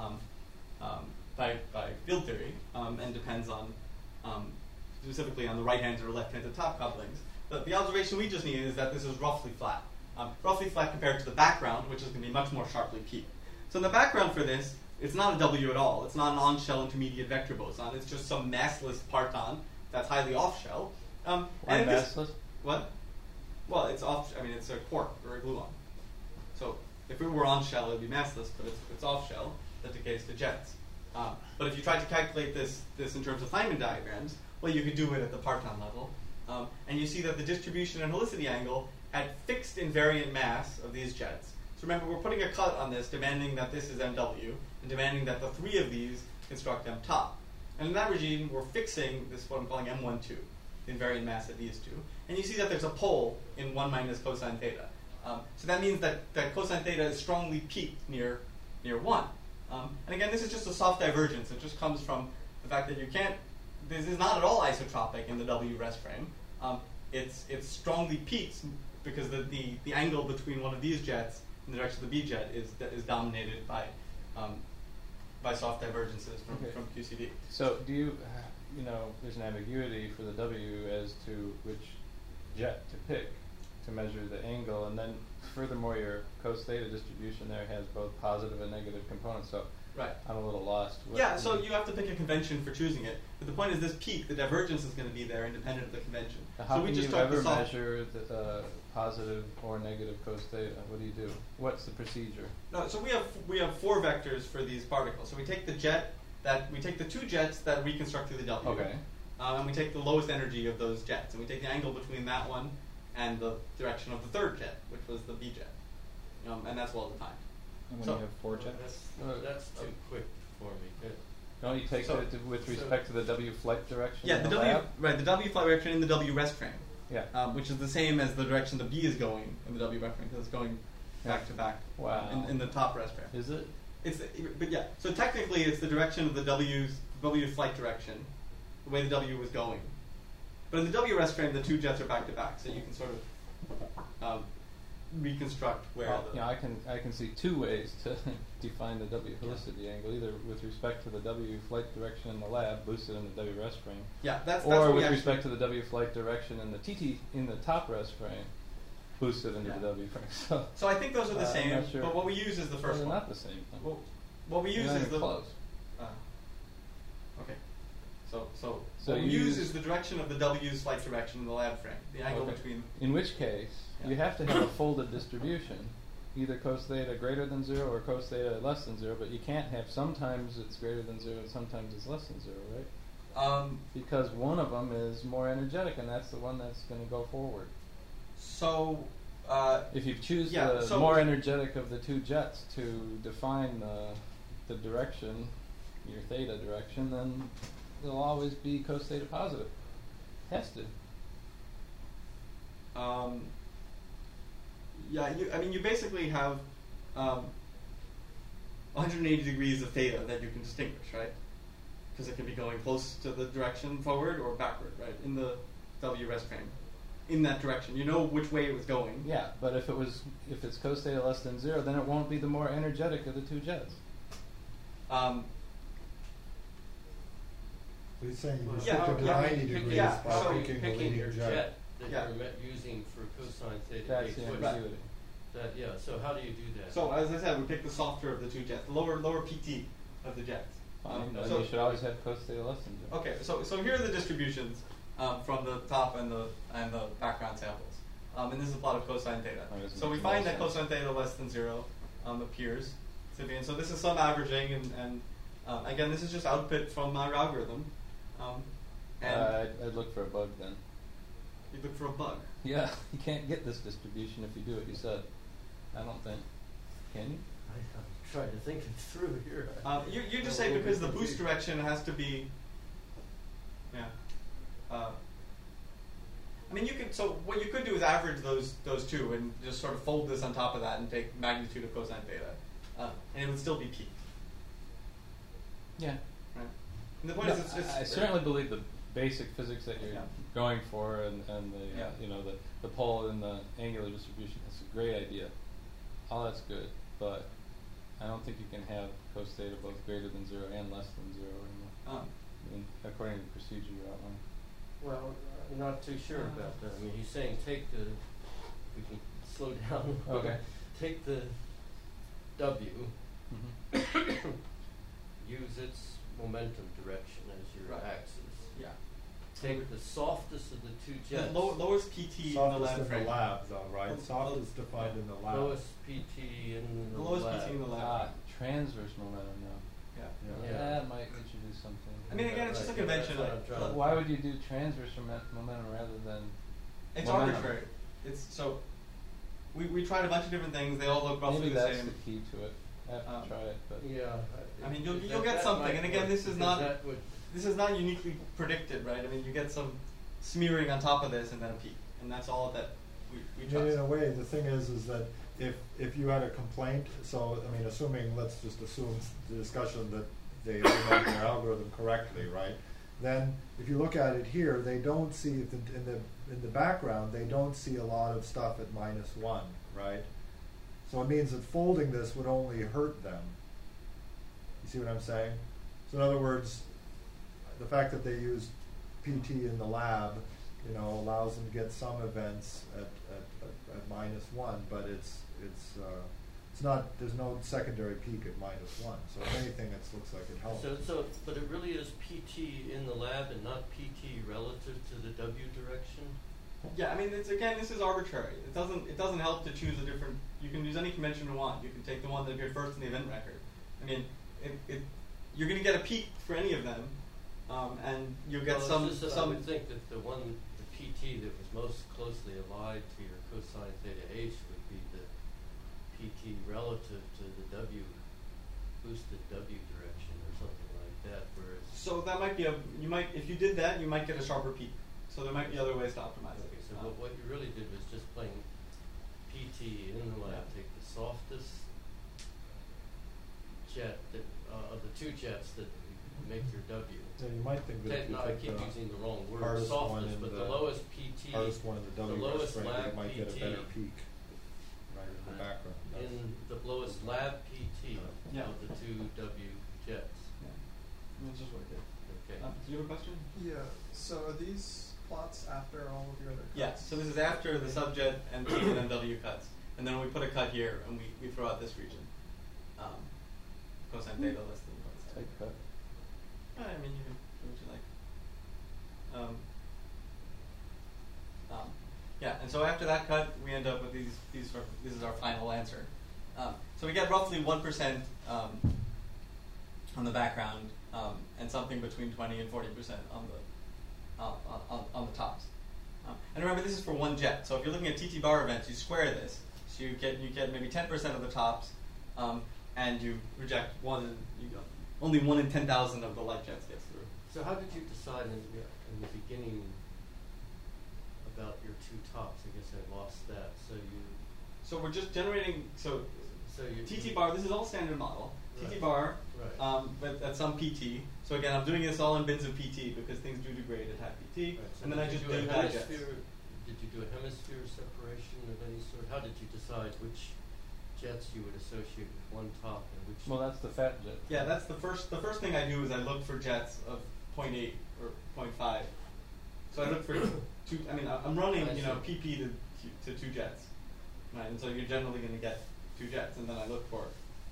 Speaker 1: by field theory and depends on specifically on the right-handed or left-handed top couplings. But the observation we just need is that this is roughly flat. Roughly flat compared to the background, which is going to be much more sharply peaked. So in the background for this, it's not a W at all. It's not an on-shell intermediate vector boson. It's just some massless parton that's highly off-shell.
Speaker 2: Why massless?
Speaker 1: What? Well, it's off. I mean, it's a quark or a gluon. So if it were on-shell, it would be massless, but it's off-shell that decays to jets. But if you tried to calculate this in terms of Feynman diagrams, well, you could do it at the parton level. And you see that the distribution and helicity angle at fixed invariant mass of these jets. So remember, we're putting a cut on this, demanding that this is MW, and demanding that the three of these construct M top. And in that regime, we're fixing this, what I'm calling M12, the invariant mass of these two. And you see that there's a pole in 1 minus cosine theta. So that means that cosine theta is strongly peaked near 1. And again, this is just a soft divergence. It just comes from the fact that this is not at all isotropic in the W rest frame. It's strongly peaked because the angle between one of these jets and the direction of the B jet is dominated by soft divergences from QCD.
Speaker 2: So do you there's an ambiguity for the W as to which jet to pick to measure the angle, and then furthermore your cos theta distribution there has both positive and negative components, so
Speaker 1: right.
Speaker 2: I'm a little lost.
Speaker 1: So you have to pick a convention for choosing it, but the point is this peak, the divergence is going to be there independent of the convention.
Speaker 2: How
Speaker 1: so we
Speaker 2: can
Speaker 1: just
Speaker 2: you ever measure the positive or negative cos theta? What do you do? What's the procedure?
Speaker 1: No, so we have 4 vectors for these particles. So we take the two jets that reconstruct through the W.
Speaker 2: Okay.
Speaker 1: And we take the lowest energy of those jets, and we take the angle between that one and the direction of the third jet, which was the B jet, and that's well defined.
Speaker 2: And when you have 4 jets,
Speaker 4: that's too quick for me.
Speaker 2: Don't you take it with respect to the W flight direction?
Speaker 1: Yeah, the W right, the W flight direction in the W rest frame.
Speaker 2: Yeah,
Speaker 1: which is the same as the direction the B is going in the W rest frame, because it's going back to back.
Speaker 2: Wow.
Speaker 1: In the top rest frame.
Speaker 2: Is it?
Speaker 1: But yeah. So technically, it's the direction of the W flight direction, the way the W was going. But in the W rest frame, the 2 jets are back to back, so you can sort of reconstruct where
Speaker 2: I can see 2 ways to define the W helicity angle, either with respect to the W flight direction in the lab, boosted in the W rest frame.
Speaker 1: Yeah, that's
Speaker 2: or with respect to the W flight direction in the TT in the top rest frame, boosted into the W frame.
Speaker 1: So I think those are the same,
Speaker 2: I'm not sure.
Speaker 1: but what we use is the first
Speaker 2: they're
Speaker 1: one.
Speaker 2: Not the same.
Speaker 1: Well, what we use is the
Speaker 2: close.
Speaker 1: Okay. So what we use is the direction of the W's flight direction in the lab frame, the angle between.
Speaker 2: In which case, you have to have a folded distribution, either cos theta greater than 0 or cos theta less than 0, but you can't have sometimes it's greater than 0 and sometimes it's less than 0, right? Because one of them is more energetic, and that's the one that's going to go forward.
Speaker 1: So,
Speaker 2: if you choose the more energetic of the 2 jets to define the direction, your theta direction, then it'll always be cos theta positive. Has to.
Speaker 1: You basically have 180 degrees of theta that you can distinguish, right? Because it can be going close to the direction forward or backward, right? In the W rest frame. In that direction. You know which way it was going.
Speaker 2: Yeah, but if it's cos theta less than 0, then it won't be the more energetic of the 2 jets.
Speaker 3: He's saying you restrict to 90 degrees by picking the leading jet.
Speaker 4: That you're using for cosine theta.
Speaker 2: That's the ambiguity.
Speaker 4: So how do you do that?
Speaker 1: So as I said, we pick the softer of the 2 jets, the lower PT of the jets.
Speaker 2: So you should always have cos theta less than 0.
Speaker 1: Okay, so here are the distributions from the top and the background samples. and this is a plot of cosine theta.
Speaker 2: Oh,
Speaker 1: So we find that cosine theta less than 0 appears to be, and so this is some averaging, and again, this is just output from our algorithm. And
Speaker 2: I'd look for a bug then.
Speaker 1: you look for a bug.
Speaker 2: Yeah, you can't get this distribution if you do what you said. I don't think. Can you?
Speaker 4: I'm trying to think it through here.
Speaker 1: You just say because the boost direction has to be, yeah. I mean, you could. So what you could do is average those two and just sort of fold this on top of that and take magnitude of cosine theta, and it would still be p.
Speaker 2: Yeah.
Speaker 1: Right. And the point is,
Speaker 2: I certainly believe the basic physics that you're going for, and the the pole and the angular distribution. That's a great idea. All that's good, but I don't think you can have cos theta both greater than 0 and less than 0 according to the procedure you outlined.
Speaker 4: Well, I'm not too sure about that. I mean, he's saying take the, we can slow down.
Speaker 2: Okay.
Speaker 4: Take the W,
Speaker 2: Mm-hmm.
Speaker 4: use its momentum direction as your axis.
Speaker 1: Yeah.
Speaker 4: Take the softest of the two jets.
Speaker 1: Lowest PT
Speaker 3: Softest
Speaker 1: in the lab
Speaker 3: in
Speaker 1: frame.
Speaker 3: the lab, though, right? Softest defined in the lab.
Speaker 4: Lowest PT in the
Speaker 1: Lowest
Speaker 4: lab.
Speaker 1: PT in the lab.
Speaker 2: Transverse momentum now.
Speaker 1: Yeah.
Speaker 4: Yeah.
Speaker 2: That might introduce something.
Speaker 1: I mean, again, it's just a
Speaker 4: Right, yeah,
Speaker 1: convention.
Speaker 4: that's what I'm trying to-
Speaker 2: Why would you do transverse momentum rather than
Speaker 1: It's
Speaker 2: momentum?
Speaker 1: arbitrary. It's so. We tried a bunch of different things. They all look roughly
Speaker 2: Maybe
Speaker 1: the
Speaker 2: that's
Speaker 1: same.
Speaker 2: the key to it. I have to try it, but
Speaker 4: Yeah.
Speaker 1: I mean, you'll
Speaker 4: that-
Speaker 1: get
Speaker 4: that
Speaker 1: something.
Speaker 4: might
Speaker 1: And again,
Speaker 4: work,
Speaker 1: this is
Speaker 4: because
Speaker 1: not
Speaker 4: that would-
Speaker 1: this is not uniquely predicted, right? I mean, you get some smearing on top of this and then a peak, and that's all that we
Speaker 3: In
Speaker 1: trust.
Speaker 3: a way, the thing is that if you had a complaint, so I mean, assuming, let's just assume the discussion that they implement their algorithm correctly, right? Then if you look at it here, they don't see in the background, they don't see a lot of stuff at -1, right? So it means that folding this would only hurt them. You see what I'm saying? So in other words, the fact that they use PT in the lab, allows them to get some events at -1, but it's not. There's no secondary peak at -1. So if anything, it looks like it helps.
Speaker 4: But it really is PT in the lab and not PT relative to the W direction.
Speaker 1: Yeah, I mean, this is arbitrary. It doesn't help to choose a different. You can use any convention you want. You can take the one that appeared first in the event record. I mean, you're going to get a peak for any of them, and you'll get
Speaker 4: Well,
Speaker 1: some.
Speaker 4: it's just that I would think that the PT that was most closely allied to your cosine theta h would be the PT relative to the W, boosted W direction or something like that. Whereas
Speaker 1: So that might be if you did that, you might get a sharper peak. So there might be other ways to optimize
Speaker 4: okay,
Speaker 1: it.
Speaker 4: so what you really did was just playing PT in the lab. Take the softest jet of the two jets that make your W.
Speaker 3: Yeah, you might think that if you
Speaker 4: No, I
Speaker 3: take
Speaker 4: keep
Speaker 3: the
Speaker 4: using the wrong word,
Speaker 3: hardest one
Speaker 4: softest,
Speaker 3: in
Speaker 4: but
Speaker 3: the
Speaker 4: the lowest PT
Speaker 3: hardest one in the W
Speaker 4: lowest
Speaker 3: restraint,
Speaker 4: lab
Speaker 3: you might get a
Speaker 4: PT
Speaker 3: better peak right in the background.
Speaker 4: in the lowest lab PT
Speaker 1: Yeah.
Speaker 4: of the two W jets.
Speaker 1: Yeah. That's just what it did.
Speaker 4: Okay.
Speaker 1: Do you have a question?
Speaker 6: Yeah. So are these plots after all of your other cuts?
Speaker 1: Yeah, so this is after the subjet and P and then W cuts. And then we put a cut here and we throw out this region. Cosine theta less than cosine.
Speaker 2: tight cut.
Speaker 1: I mean, you can do what you like. Yeah, and so after that cut, we end up with these sort of, this is our final answer. So we get roughly 1% on the background, and something between 20 and 40% on the tops. And remember, this is for one jet. So if you're looking at TT bar events, you square this. So you get maybe 10% of the tops, and you reject only 1 in 10,000 of the light jets gets through.
Speaker 4: So how did you decide in the beginning about your two tops? I guess I lost that.
Speaker 1: So we're just generating. So
Speaker 4: you
Speaker 1: TT bar. This is all standard model.
Speaker 4: Right.
Speaker 1: TT bar,
Speaker 4: Right.
Speaker 1: but at some PT. So again, I'm doing this all in bins of PT because things do degrade at half PT,
Speaker 4: Right, so
Speaker 1: and then I
Speaker 4: did
Speaker 1: just
Speaker 4: you do
Speaker 1: do
Speaker 4: a
Speaker 1: digest.
Speaker 4: hemisphere? Did you do a hemisphere separation of any sort? How did you decide which jets you would associate with one top and which?
Speaker 2: Well, that's the fat jet.
Speaker 1: Yeah, that's the first. The first thing I do is I look for jets of 0.8 or 0.5. So I look for two. I mean, I'm running PP to two jets, right? And so you're generally going to get two jets, and then I look for.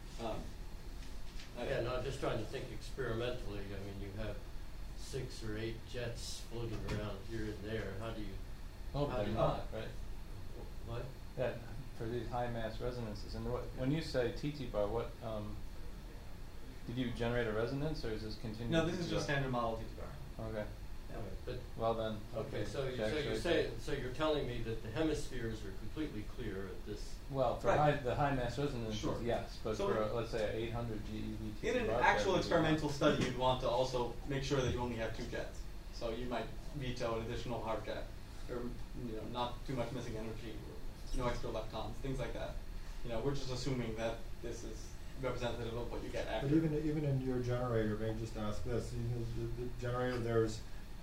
Speaker 4: No, I'm just trying to think experimentally. I mean, you have 6 or 8 jets floating around here and there. How do you?
Speaker 2: Oh,
Speaker 4: how
Speaker 2: they're
Speaker 4: do you-
Speaker 2: not, right?
Speaker 4: What?
Speaker 2: That for these high mass resonances. And when you say TT bar, what did you generate a resonance, or is this continuous?
Speaker 1: No, this is just standard model TT bar.
Speaker 2: Okay.
Speaker 4: Yeah. But
Speaker 2: Well then.
Speaker 4: okay, so
Speaker 2: Jack's
Speaker 4: you're
Speaker 2: right
Speaker 4: saying,
Speaker 2: there.
Speaker 4: so you're telling me that the hemispheres are completely clear at this.
Speaker 2: Well, for
Speaker 1: Right.
Speaker 2: the high mass resonances,
Speaker 1: Sure.
Speaker 2: yes, but
Speaker 1: So
Speaker 2: for let's say an 800 GeV
Speaker 1: In an
Speaker 2: bar
Speaker 1: actual
Speaker 2: jet,
Speaker 1: experimental study, you'd want to also make sure that you only have 2 jets. So you might veto an additional hard jet, or not too much missing energy, or no extra leptons, things like that. We're just assuming that this is representative of what you get after.
Speaker 3: But even in your generator, maybe just ask this. The generator, there's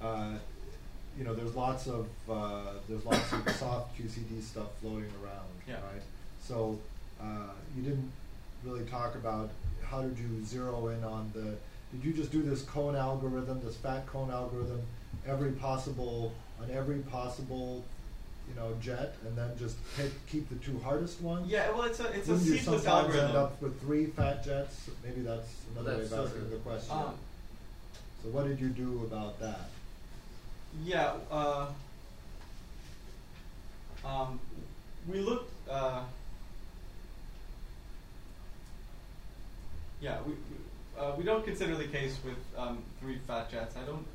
Speaker 3: lots of soft QCD stuff floating around,
Speaker 1: Yeah.
Speaker 3: right? So you didn't really talk about how did you zero in on the. Did you just do this cone algorithm, this fat cone algorithm, on every possible jet, and then just keep the 2 hardest ones?
Speaker 1: Yeah, well, it's a
Speaker 3: Wouldn't you
Speaker 1: seedless
Speaker 3: sometimes
Speaker 1: algorithm.
Speaker 3: end up with 3 fat jets? Maybe that's another way
Speaker 4: That's
Speaker 3: of
Speaker 4: sort
Speaker 3: asking
Speaker 4: of-
Speaker 3: the question.
Speaker 1: Um,
Speaker 3: So what did you do about that?
Speaker 1: Yeah, we looked. We don't consider the case with 3 fat jets. I don't.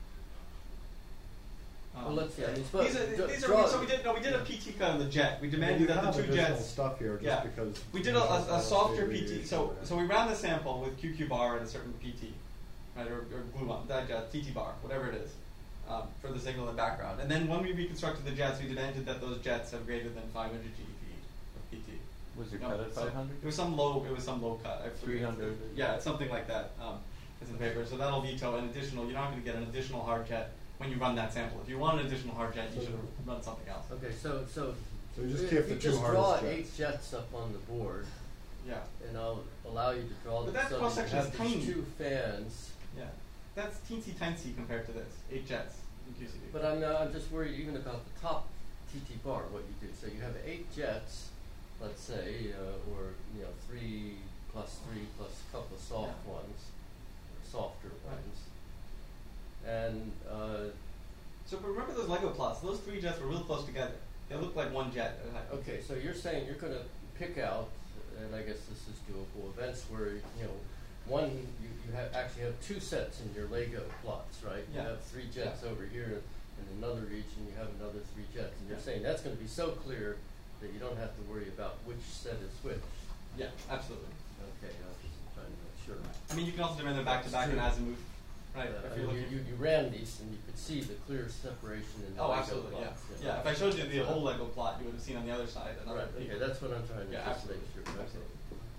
Speaker 4: Well, let's see. I mean,
Speaker 1: these are so we did a PT cut on the jet. We demanded that the 2
Speaker 3: additional
Speaker 1: jets.
Speaker 3: stuff here just
Speaker 1: Yeah.
Speaker 3: because
Speaker 1: We did a softer PT. So we ran the sample with QQ bar and a certain PT, right, or gluon, TT bar, whatever it is, for the signal in the background. And then when we reconstructed the jets, we demanded that those jets have greater than 500 GeV of PT.
Speaker 2: Was your
Speaker 1: No,
Speaker 2: cut at
Speaker 1: so
Speaker 2: 500?
Speaker 1: It was some low cut. I forget.
Speaker 2: 300.
Speaker 1: Yeah, it's something like that. It's in the paper. So that'll veto an additional. You're not going to get an additional hard jet when you run that sample. If you want an additional hard jet, you should run something else.
Speaker 4: Okay, so
Speaker 3: you just
Speaker 4: if
Speaker 3: keep
Speaker 4: you
Speaker 3: the 2
Speaker 4: just
Speaker 3: hardest
Speaker 4: draw
Speaker 3: jets.
Speaker 4: 8 jets up on the board,
Speaker 1: Yeah.
Speaker 4: and I'll allow you to draw
Speaker 1: But
Speaker 4: them
Speaker 1: that
Speaker 4: so
Speaker 1: cross
Speaker 4: that you
Speaker 1: section
Speaker 4: have
Speaker 1: is
Speaker 4: these
Speaker 1: tiny.
Speaker 4: 2 fans.
Speaker 1: Yeah. That's teensy tiny compared to this. 8 jets in QCD.
Speaker 4: But I'm just worried even about the top TT bar, what you do. So you have 8 jets, let's say, or 3 plus 3 plus a couple of soft ones, softer ones. And
Speaker 1: So but remember those Lego plots? Those 3 jets were real close together. They looked like 1 jet.
Speaker 4: okay, so you're saying you're going to pick out, and I guess this is doable, events where one you actually have 2 sets in your Lego plots, right?
Speaker 1: Yeah.
Speaker 4: You have 3 jets over here, and another region you have another 3 jets, and you're
Speaker 1: Yeah.
Speaker 4: saying that's going to be so clear that you don't have to worry about which set is which.
Speaker 1: Yeah, absolutely.
Speaker 4: Okay, I was just trying to make sure.
Speaker 1: I mean, you can also demand them back to back
Speaker 4: It's
Speaker 1: in
Speaker 4: true.
Speaker 1: azimuth, right?
Speaker 4: I
Speaker 1: If you're
Speaker 4: mean,
Speaker 1: looking.
Speaker 4: you ran these, and you could see the clear separation in the
Speaker 1: Oh,
Speaker 4: Lego
Speaker 1: absolutely, yeah.
Speaker 4: plots.
Speaker 1: Yeah, if I showed you the whole Lego plot, you would have seen on the other side another
Speaker 4: Right,
Speaker 1: peak.
Speaker 4: okay, that's what I'm trying to
Speaker 1: Yeah,
Speaker 4: just
Speaker 1: absolutely.
Speaker 4: make sure. Okay.
Speaker 1: Absolutely.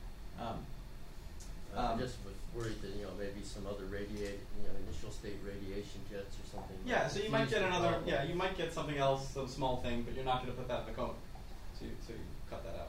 Speaker 4: I just was worried that maybe some other initial state radiation jets or something.
Speaker 1: Yeah, so you might
Speaker 4: confuse
Speaker 1: get
Speaker 4: the
Speaker 1: another.
Speaker 4: problem.
Speaker 1: Yeah, you might get something else, some small thing, but you're not going to put that in the cone. So you cut that out.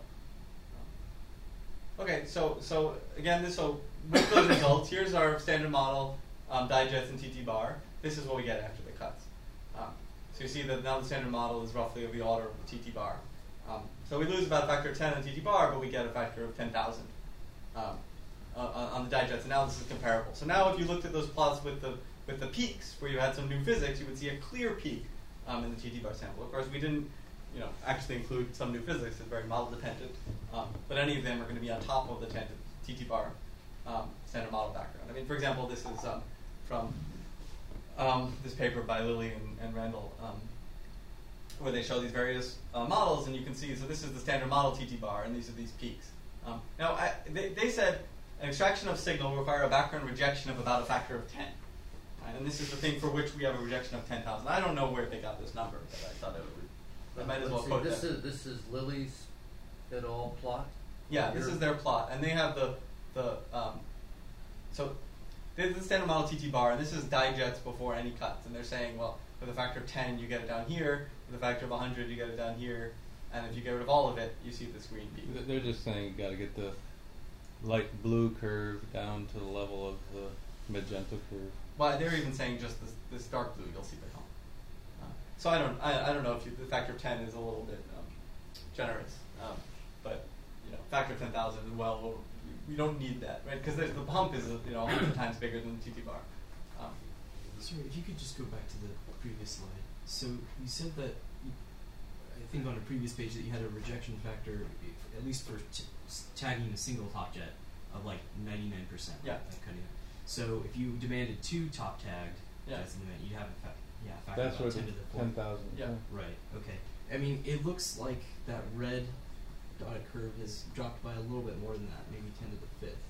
Speaker 1: Okay, so again, with those results, here's our standard model digest and TT bar. This is what we get after the cuts. So you see that now the standard model is roughly of the order of the TT bar. So we lose about a factor of 10 in TT bar, but we get a factor of 10,000 on the digest. And now this is comparable. So now if you looked at those plots with the peaks, where you had some new physics, you would see a clear peak in the TT bar sample. Of course, we didn't actually include some new physics. It's very model dependent. But any of them are going to be on top of the TT bar standard model background. I mean, for example, this is from this paper by Lilly and Randall, where they show these various models, and you can see, so this is the standard model TT bar, and these are these peaks. Now, they said an extraction of signal will require a background rejection of about a factor of 10. Right? And this is the thing for which we have a rejection of 10,000. I don't know where they got this number, but I thought I might as well quote
Speaker 4: this
Speaker 1: that.
Speaker 4: This is Lilly's et al. Plot?
Speaker 1: Yeah, this is their plot, and they have so they have the standard model TT bar, and this is digets before any cuts, and they're saying, well, with a factor of 10, you get it down here, with a factor of 100, you get it down here, and if you get rid of all of it, you see this green peak.
Speaker 2: They're just saying you got to get the light blue curve down to the level of the magenta curve.
Speaker 1: Well, they're even saying just this dark blue, you'll see the hump. So I don't know if the factor of 10 is a little bit generous, but factor of 10,000 is well. We don't need that, right? Because the hump is 100 times bigger than the TT bar.
Speaker 5: Sorry, if you could just go back to the previous slide. So you said that I think on a previous page that you had a rejection factor, at least for tagging a single top jet, of like 99%.
Speaker 1: Yeah.
Speaker 5: Like cutting it. So if you demanded 2 top tagged jets in the event, you'd have a factor
Speaker 2: That's
Speaker 5: about
Speaker 2: what
Speaker 5: 10 to the 4.
Speaker 2: 10,000.
Speaker 1: Yeah.
Speaker 5: Right. Okay. I mean, it looks like that red dotted curve has dropped by a little bit more than that, maybe 10 to the 5th,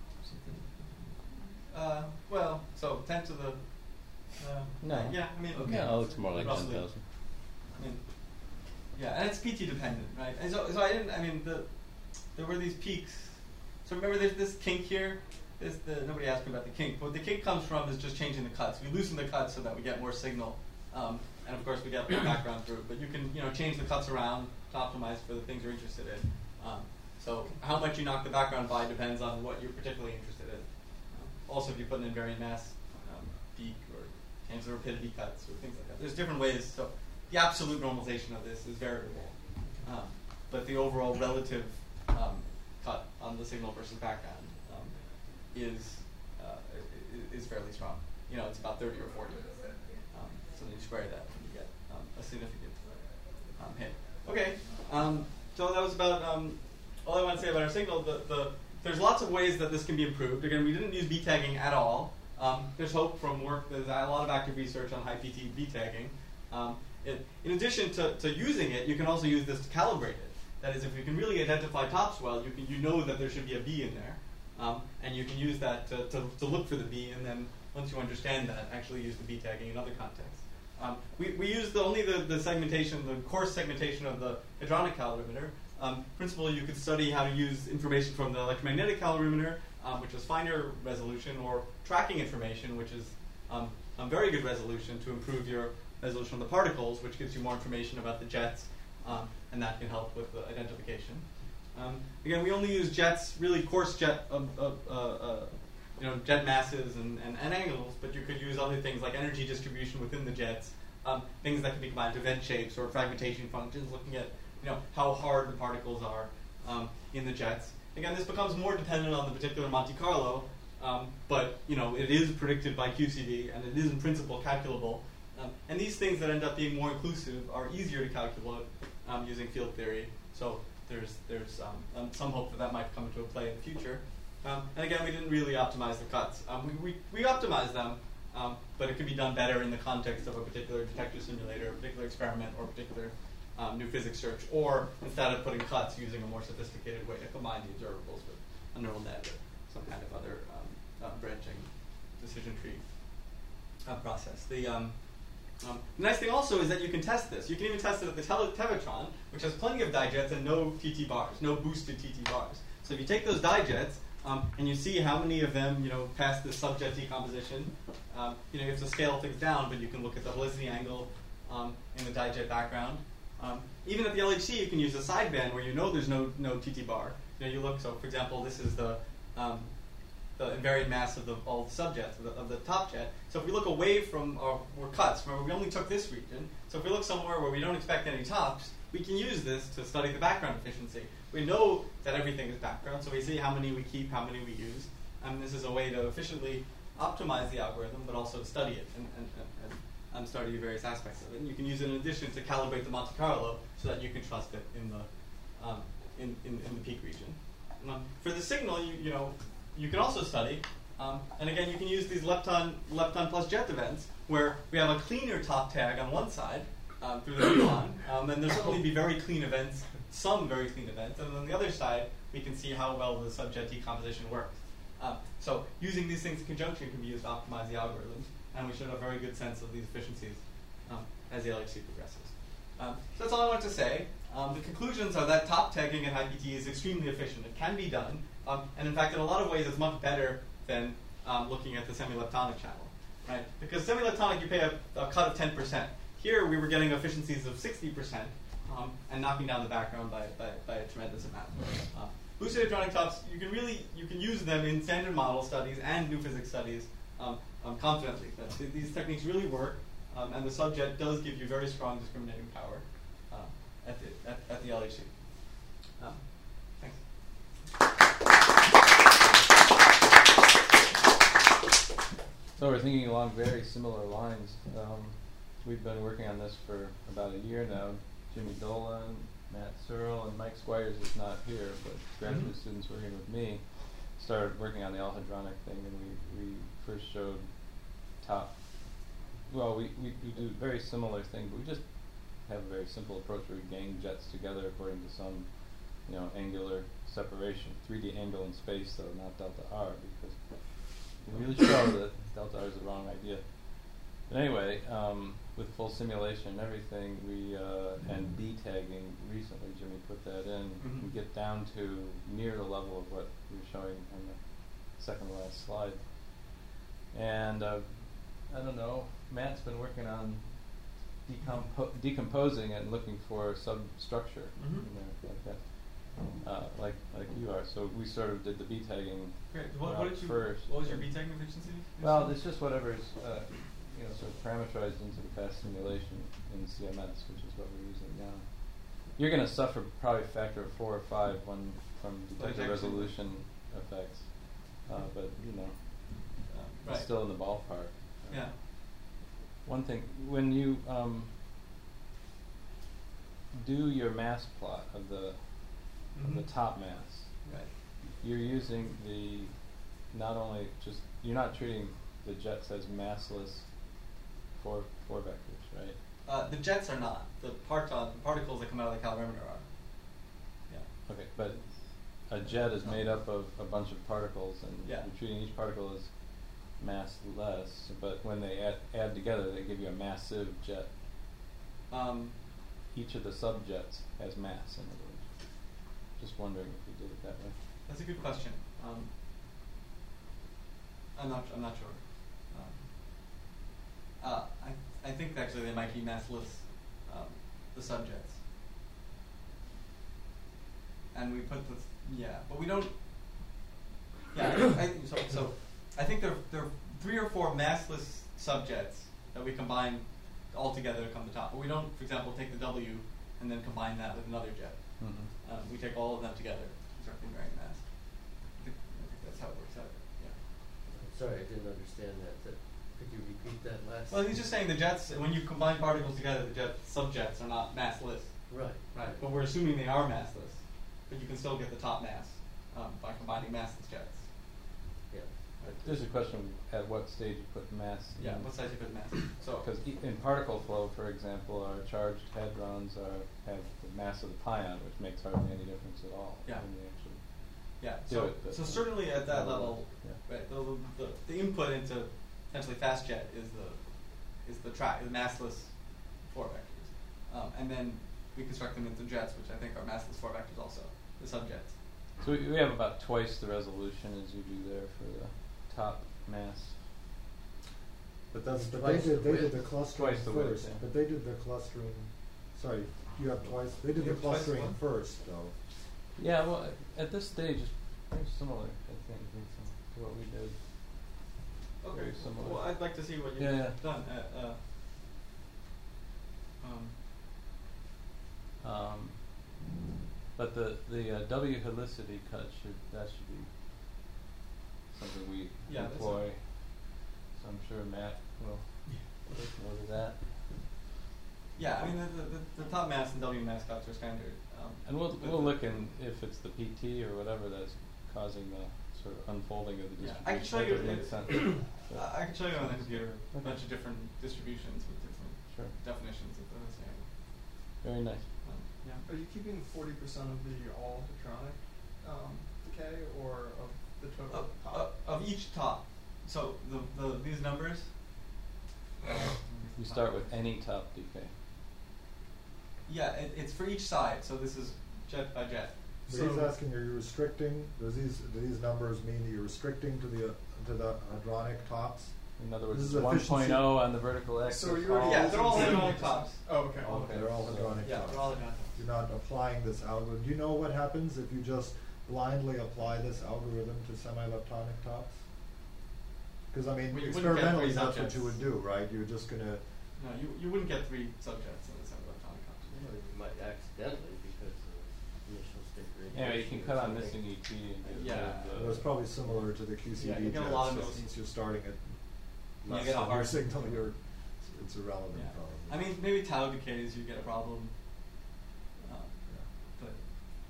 Speaker 5: something.
Speaker 1: Well, so 10 to the.
Speaker 2: No.
Speaker 1: Yeah, I mean.
Speaker 5: Okay.
Speaker 2: No, it looks more like
Speaker 1: Roughly.
Speaker 2: 10,000.
Speaker 1: I mean, yeah, and it's PT dependent, right? And so I didn't. I mean, there were these peaks. So remember, there's this kink here. Nobody asked me about the kink. What the kink comes from is just changing the cuts. We loosen the cuts so that we get more signal, and of course we get more background through. But you can change the cuts around to optimize for the things you're interested in. So how much you knock the background by depends on what you're particularly interested in. Also, if you put an invariant mass peak or change the rapidity cuts or things like that, there's different ways. So the absolute normalization of this is variable, but the overall relative cut on the signal versus background is fairly strong. It's about 30 or 40. So then you square that and you get a significant hit. Okay, so that was about all I want to say about our signal. There's lots of ways that this can be improved. Again, we didn't use B tagging at all. There's hope from work. There's a lot of active research on high PT B tagging. In addition to using it, you can also use this to calibrate it. That is, if you can really identify tops well, you know that there should be a B in there. And you can use that to look for the B, and then once you understand that, actually use the B tagging in other contexts. We use only the segmentation, the coarse segmentation of the hadronic calorimeter. Principally, you could study how to use information from the electromagnetic calorimeter, which is finer resolution, or tracking information, which is very good resolution to improve your resolution of the particles, which gives you more information about the jets, and that can help with the identification. Again, we only use jets, really coarse jet, jet masses and angles, but you could use other things like energy distribution within the jets, things that can be combined to event shapes or fragmentation functions, looking at how hard the particles are in the jets. Again, this becomes more dependent on the particular Monte Carlo, but it is predicted by QCD and it is in principle calculable. And these things that end up being more inclusive are easier to calculate using field theory. So there's some hope that might come into play in the future. And again, we didn't really optimize the cuts. We optimized them, but it could be done better in the context of a particular detector simulator, a particular experiment, or a particular new physics search, or instead of putting cuts, using a more sophisticated way to combine the observables with a neural net or some kind of other branching decision tree process. The nice thing also is that you can test this. You can even test it at the Tevatron, which has plenty of dijets and no TT bars, no boosted TT bars. So if you take those dijets and you see how many of them pass this subjet decomposition, you have to scale things down, but you can look at the helicity angle in the dijet background. Even at the LHC, you can use a sideband where there's no TT bar. You look. So for example, this is the invariant mass of all the subjets of the top jet. So if we look away from our cuts, remember we only took this region. So if we look somewhere where we don't expect any tops, we can use this to study the background efficiency. We know that everything is background, so we see how many we keep, how many we use. And this is a way to efficiently optimize the algorithm, but also study it and study various aspects of it. And you can use it in addition to calibrate the Monte Carlo so that you can trust it in the peak region. For the signal, you can also study, and again, you can use these lepton plus jet events, where we have a cleaner top tag on one side through the muon, and there'll certainly be very clean events, some very clean events, and on the other side, we can see how well the subjet decomposition works. So using these things in conjunction can be used to optimize the algorithms, and we should have a very good sense of these efficiencies as the LHC progresses. So that's all I wanted to say. The conclusions are that top tagging at high PT is extremely efficient. It can be done. And in fact, in a lot of ways, it's much better than looking at the semi-leptonic channel, right? Because semi-leptonic, you pay a cut of 10%. Here, we were getting efficiencies of 60% and knocking down the background by a tremendous amount. Boosted hadronic tops, you can use them in standard model studies and new physics studies confidently. These techniques really work, and the subjet does give you very strong discriminating power at the LHC. Thanks.
Speaker 2: So we're thinking along very similar lines. We've been working on this for about a year now, Jimmy Dolan, Matt Searle, and Mike Squires is not here, but graduate students working with me started working on the all-hadronic thing, and we first showed top. Well, we do a very similar thing, but we just have a very simple approach where we gang jets together according to some, angular separation. 3D angle in space, though, not delta R, because we really show that delta R is the wrong idea. But anyway, with full simulation and everything, and B-tagging, recently Jimmy put that in, we get down to near the level of what we were showing on the second to last slide. And I don't know, Matt's been working on decomposing it and looking for substructure in there, like that, like you are. So we sort of did the B-tagging first.
Speaker 1: What was your B-tagging efficiency?
Speaker 2: Well, it's just whatever's sort of parameterized into the fast simulation in CMS, which is what we're using now. You're going to suffer probably a factor of 4 or 5 from detector resolution effects, but it's still in the ballpark.
Speaker 1: Yeah.
Speaker 2: One thing, when you do your mass plot of the top mass,
Speaker 1: right,
Speaker 2: you're using not only you're not treating the jets as massless four vectors, right?
Speaker 1: The jets are not. The particles that come out of the calorimeter are. Yeah.
Speaker 2: Okay, but a jet is made up of a bunch of particles, and
Speaker 1: you're
Speaker 2: treating each particle as massless. But when they add together, they give you a massive jet. Each of the subjets has mass, in other words. Just wondering if we did it that way.
Speaker 1: That's a good question. I'm not sure. I think actually they might be massless, the subjects. And we put but we don't. Yeah, so I think there are 3 or 4 massless subjets that we combine all together to come to top. But we don't, for example, take the W and then combine that with another jet. We take all of them together and start figuring mass. I think that's how it works out. Yeah.
Speaker 4: Sorry, I didn't understand that. Could you repeat that last?
Speaker 1: Well, he's just saying the jets, when you combine particles together, the jet subjets are not massless.
Speaker 4: Right.
Speaker 1: Right. But we're assuming they are massless. But you can still get the top mass by combining massless jets.
Speaker 4: Yeah.
Speaker 1: Right.
Speaker 2: There's a question at what stage you put mass.
Speaker 1: Yeah, what size you put mass. So
Speaker 2: because in particle flow, for example, our charged hadrons have the mass of the pion, which makes hardly any difference at all.
Speaker 1: Yeah.
Speaker 2: When you actually
Speaker 1: So certainly at that level,
Speaker 2: yeah.
Speaker 1: right? The input into essentially fast jet is the massless 4 vectors, and then we construct them into jets, which I think are massless 4 vectors also, the subjets.
Speaker 2: So we have about twice the resolution as you do there for the top mass.
Speaker 3: But they
Speaker 4: Twice
Speaker 3: did
Speaker 4: the
Speaker 3: the clustering
Speaker 2: Twice the width,
Speaker 3: first.
Speaker 2: yeah.
Speaker 3: But they did the clustering. Sorry, you have twice. They did
Speaker 1: You
Speaker 3: the
Speaker 1: have twice
Speaker 3: clustering
Speaker 1: one?
Speaker 3: first, though.
Speaker 2: Yeah, well, at this stage, it's very similar, I think, to what we did.
Speaker 1: Okay.
Speaker 2: Very similar.
Speaker 1: Well, I'd like to see what you've
Speaker 2: Yeah.
Speaker 1: done.
Speaker 2: But the W helicity cut should be something we employ. So I'm sure Matt will look more to that.
Speaker 1: Yeah, I mean the top mass and W mass cuts are standard.
Speaker 2: And we'll look in if it's the PT or whatever that's causing the sort of unfolding of the
Speaker 1: Yeah,
Speaker 2: distribution.
Speaker 1: I can show you.
Speaker 2: That makes sense.
Speaker 1: I can show you on the computer a
Speaker 2: Okay.
Speaker 1: bunch of different distributions with different
Speaker 2: Sure.
Speaker 1: definitions of the same.
Speaker 2: Very nice.
Speaker 1: Yeah.
Speaker 6: Are you keeping 40% of the all hadronic decay, or of the total top?
Speaker 1: Of each top. So these numbers.
Speaker 2: You start with any top decay.
Speaker 1: Yeah, it's for each side. So this is jet by jet.
Speaker 3: So he's asking, are you restricting? Do these numbers mean that you're restricting to the hadronic tops?
Speaker 2: In other words,
Speaker 3: This
Speaker 2: it's
Speaker 3: is
Speaker 2: 1.0
Speaker 3: efficiency.
Speaker 2: on the vertical axis.
Speaker 6: So you're
Speaker 1: Yeah, they're all hadronic tops.
Speaker 6: Oh, okay.
Speaker 3: Okay, they're all hadronic
Speaker 1: Yeah,
Speaker 3: tops.
Speaker 1: they're all hadronic tops.
Speaker 3: You're not applying this algorithm. Do you know what happens if you just blindly apply this algorithm to semi-leptonic tops? Because I mean,
Speaker 1: Well, you wouldn't get
Speaker 3: experimentally,
Speaker 1: 3
Speaker 3: that's what
Speaker 1: subjects.
Speaker 3: you would do, right? You're just gonna.
Speaker 1: No, you wouldn't get 3 subjects in the semi-electronic tops.
Speaker 4: Or you might accidentally because of initial state radiation.
Speaker 2: Yeah, you can cut on
Speaker 4: or
Speaker 2: missing
Speaker 4: something.
Speaker 2: ET and get
Speaker 1: Yeah.
Speaker 2: rid of
Speaker 3: It was probably similar to the QCD
Speaker 1: Yeah, you get a
Speaker 3: jet,
Speaker 1: lot of
Speaker 3: so
Speaker 1: missing.
Speaker 3: since you're starting at
Speaker 1: You
Speaker 3: less
Speaker 1: get a
Speaker 3: than your
Speaker 1: hard
Speaker 3: signal, it's irrelevant
Speaker 1: Yeah.
Speaker 3: probably.
Speaker 1: I mean, maybe tau decays, you get a problem.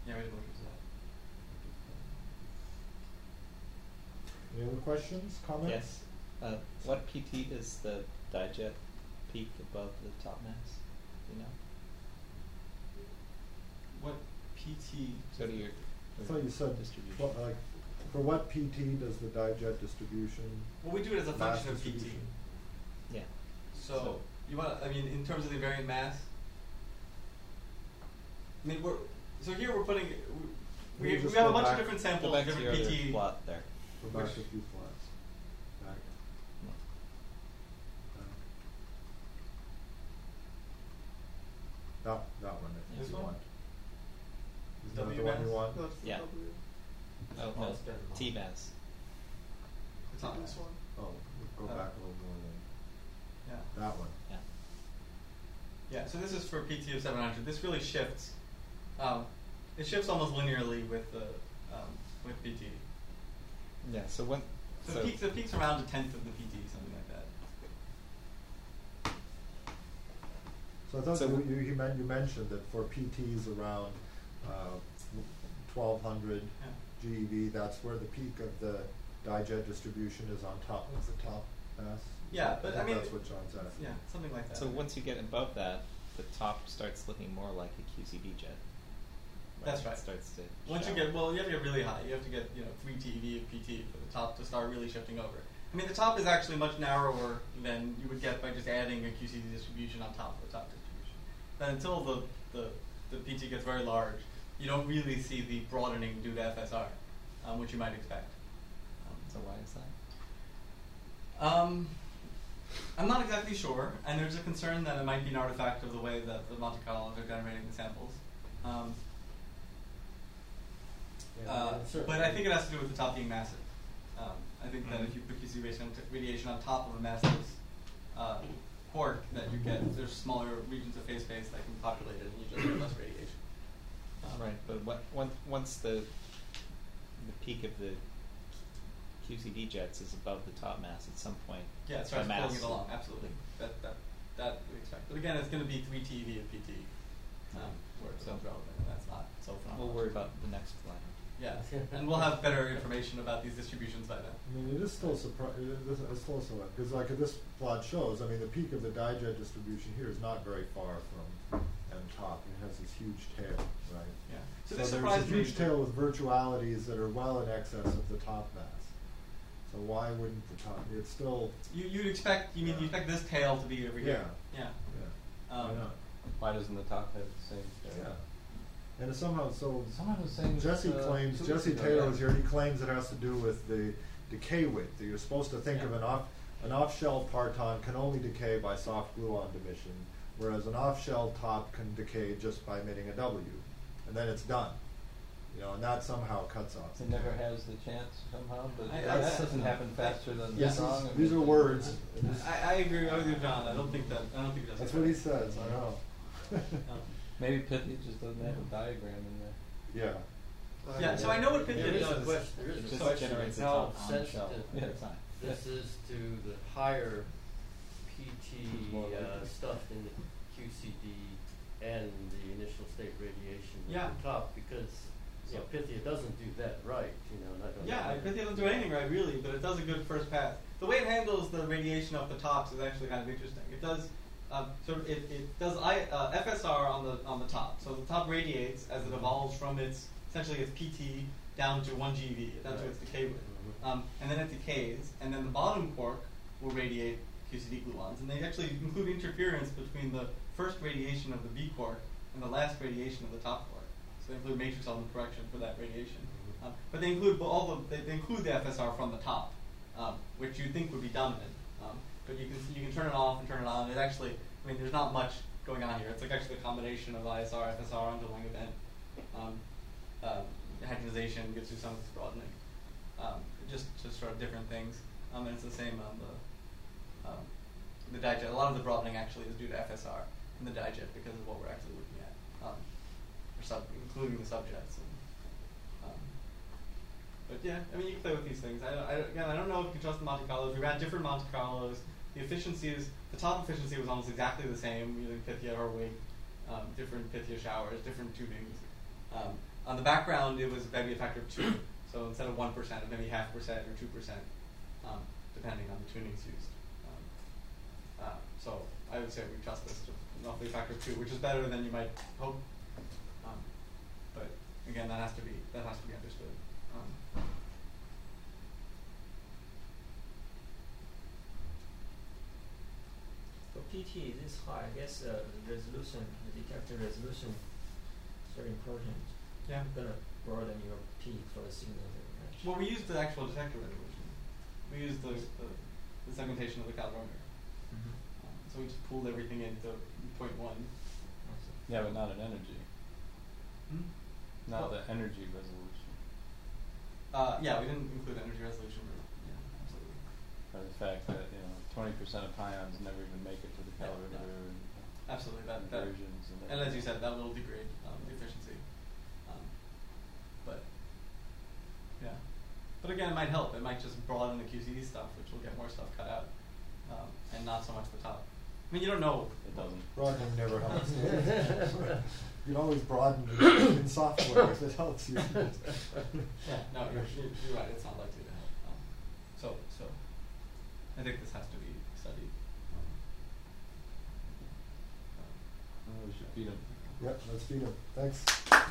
Speaker 1: Yeah, we didn't look into that.
Speaker 3: Any other questions, comments?
Speaker 7: Yes. What PT does the dijet peak above the top mass? Do you know?
Speaker 1: What PT?
Speaker 7: So to your
Speaker 3: I thought you said,
Speaker 7: distribution.
Speaker 3: like, for what PT does the dijet distribution?
Speaker 1: Well, we do it as a
Speaker 3: mass
Speaker 1: function of PT.
Speaker 3: distribution?
Speaker 7: Yeah.
Speaker 1: So you want? I mean, in terms of the invariant mass. I mean, here we're putting. We
Speaker 3: Maybe just
Speaker 1: have a
Speaker 3: go
Speaker 1: bunch of
Speaker 3: back-
Speaker 1: different
Speaker 7: Go
Speaker 1: samples,
Speaker 7: back to your
Speaker 1: different
Speaker 7: other
Speaker 1: PT.
Speaker 7: plot there.
Speaker 3: Go back
Speaker 1: Which-
Speaker 3: to a few plots. Back. That one, if
Speaker 1: This
Speaker 3: you
Speaker 1: one?
Speaker 3: want. Is
Speaker 1: W
Speaker 3: that the one you
Speaker 1: mass?
Speaker 3: want?
Speaker 6: That's the
Speaker 7: Yeah.
Speaker 6: W.
Speaker 7: Oh,
Speaker 4: Oh,
Speaker 7: no.
Speaker 4: it's better than
Speaker 7: T
Speaker 4: mine.
Speaker 7: mass.
Speaker 1: The top
Speaker 6: This
Speaker 1: mass.
Speaker 6: one.
Speaker 3: Oh, go
Speaker 1: Uh,
Speaker 3: back a little more
Speaker 1: Yeah.
Speaker 3: then. That one.
Speaker 7: Yeah.
Speaker 1: Yeah. So this is for PT of 700. This really shifts. It shifts almost linearly with the with PT.
Speaker 7: Yeah. So when
Speaker 1: So the peak's around a tenth of the PT, something like that.
Speaker 3: So I thought
Speaker 7: So
Speaker 3: you mentioned that for PTs around 1200
Speaker 1: Yeah.
Speaker 3: GeV, that's where the peak of the dijet distribution is on top of the top mass.
Speaker 1: Yeah, but I mean-
Speaker 3: that's what John's asking.
Speaker 1: Yeah, something like that.
Speaker 7: So once you get above that, the top starts looking more like a QCD jet.
Speaker 1: That's right.
Speaker 7: It starts to
Speaker 1: Once you
Speaker 7: shower.
Speaker 1: get, you have to get really high. You have to get, 3 TeV of PT for the top to start really shifting over. I mean, the top is actually much narrower than you would get by just adding a QCD distribution on top of the top distribution. But until the PT gets very large, you don't really see the broadening due to FSR, which you might expect.
Speaker 7: So why is that?
Speaker 1: I'm not exactly sure, and there's a concern that it might be an artifact of the way that the Monte Carlos are generating the samples. But I think it has to do with the top being massive. I think that if you put QC radiation on top of a massive quark, that you get, there's smaller regions of phase space that can populate it, and you just get less radiation.
Speaker 7: Right, but once the peak of the QCD jets is above the top mass at some point.
Speaker 1: Yeah, it
Speaker 7: the
Speaker 1: starts
Speaker 7: mass
Speaker 1: pulling it along, absolutely. That we expect. But again, it's going to be 3 TeV of PT, where it's relevant, and that's not so phenomenal.
Speaker 7: We'll worry about the next line.
Speaker 1: Yeah, and we'll have better information about these distributions by then.
Speaker 3: I mean, it is still surprising. It's still so because, like this plot shows, I mean, the peak of the dijet distribution here is not very far from M top. It has this huge tail, right?
Speaker 1: Yeah.
Speaker 3: So
Speaker 1: this
Speaker 3: there's a
Speaker 1: surprised me.
Speaker 3: huge tail with virtualities that are well in excess of the top mass. So why wouldn't the top? It's still.
Speaker 1: You'd expect. You expect this tail to be over here.
Speaker 3: Yeah.
Speaker 1: Yeah.
Speaker 3: Why not?
Speaker 2: Why doesn't the top have the same tail?
Speaker 3: Yeah. And it's somehow so.
Speaker 2: Someone was saying
Speaker 3: Jesse
Speaker 2: this,
Speaker 3: claims
Speaker 2: 2
Speaker 3: Jesse
Speaker 2: weeks ago,
Speaker 3: Taylor
Speaker 2: yeah.
Speaker 3: was here. He claims it has to do with the decay width. That you're supposed to think of an off-shell parton can only decay by soft gluon emission, whereas an off-shell top can decay just by emitting a W, and then it's done. And that somehow cuts off.
Speaker 2: It never has the chance somehow, but
Speaker 1: I-
Speaker 2: that doesn't happen faster than the
Speaker 3: Yes,
Speaker 2: song.
Speaker 3: these are words.
Speaker 1: I agree with you, John. I don't think it does.
Speaker 3: That's what he says. I know.
Speaker 2: Maybe Pythia just doesn't have a diagram in there.
Speaker 3: Yeah.
Speaker 1: Yeah. So I know what Pythia
Speaker 4: There is a
Speaker 1: does.
Speaker 4: question. There is
Speaker 7: It
Speaker 4: a
Speaker 7: just
Speaker 4: question
Speaker 7: generates
Speaker 4: of
Speaker 7: a
Speaker 4: how
Speaker 7: top on shell.
Speaker 4: sensitive
Speaker 2: Yeah.
Speaker 7: Fine.
Speaker 4: this is to the higher PT
Speaker 2: It's more likely.
Speaker 4: stuff in the QCD and the initial state radiation
Speaker 1: Yeah.
Speaker 4: at the top, because Pythia doesn't do that right. And I don't
Speaker 1: Yeah,
Speaker 4: know.
Speaker 1: Pythia doesn't do anything right, really, but it does a good first pass. The way it handles the radiation off the tops is actually kind of interesting. It does it does FSR on the top. So the top radiates as it evolves from essentially its PT down to 1 GeV, down to its decay width. And then it decays, and then the bottom quark will radiate QCD gluons, and they actually include interference between the first radiation of the B quark and the last radiation of the top quark. So they include matrix element correction for that radiation. But they include they include the FSR from the top, which you'd think would be dominant. But you can turn it off and turn it on. It actually, there's not much going on here. It's like actually a combination of ISR, FSR, underlying event. Hydrogenization gives you some of this broadening. Just sort of different things. And it's the same on the dijet. A lot of the broadening actually is due to FSR in the dijet because of what we're actually looking at, including the subjets. But yeah, you can play with these things. I don't know if you can trust the Monte Carlos. We ran different Monte Carlos. The top efficiency was almost exactly the same using Pythia or Wig, different Pythia showers, different tubings. On the background, it was maybe a factor of 2. So instead of 1%, it may be 0.5% or 2%, depending on the tunings used. So I would say we adjust this to roughly a factor of 2, which is better than you might hope. But again, that has to be understood.
Speaker 8: For PT this high, I guess resolution, the detector resolution is very important.
Speaker 1: Yeah.
Speaker 8: You're gonna broaden your peak for the signal range.
Speaker 1: Well, we used the actual detector resolution. We used the segmentation of the calorimeter.
Speaker 8: Mm-hmm.
Speaker 1: So we just pulled everything into 0.1.
Speaker 2: Yeah, but not an energy. Not
Speaker 1: Well,
Speaker 2: the energy resolution.
Speaker 1: Yeah, we didn't include energy resolution. Yeah, absolutely.
Speaker 2: Or the fact that 20% of pions never even make it to the calorimeter. And,
Speaker 1: Absolutely. That
Speaker 2: conversions
Speaker 1: and as you said, that will degrade the efficiency. But yeah. But again, it might help. It might just broaden the QCD stuff, which will get more stuff cut out, and not so much the top. I mean, you don't know.
Speaker 2: It doesn't.
Speaker 3: Broadening never helps. You can always broaden in software if it helps you.
Speaker 1: Yeah, no, you're right. It's not likely to help. So, I think this has to be studied.
Speaker 2: We should beat them.
Speaker 3: Yep, let's beat him. Thanks.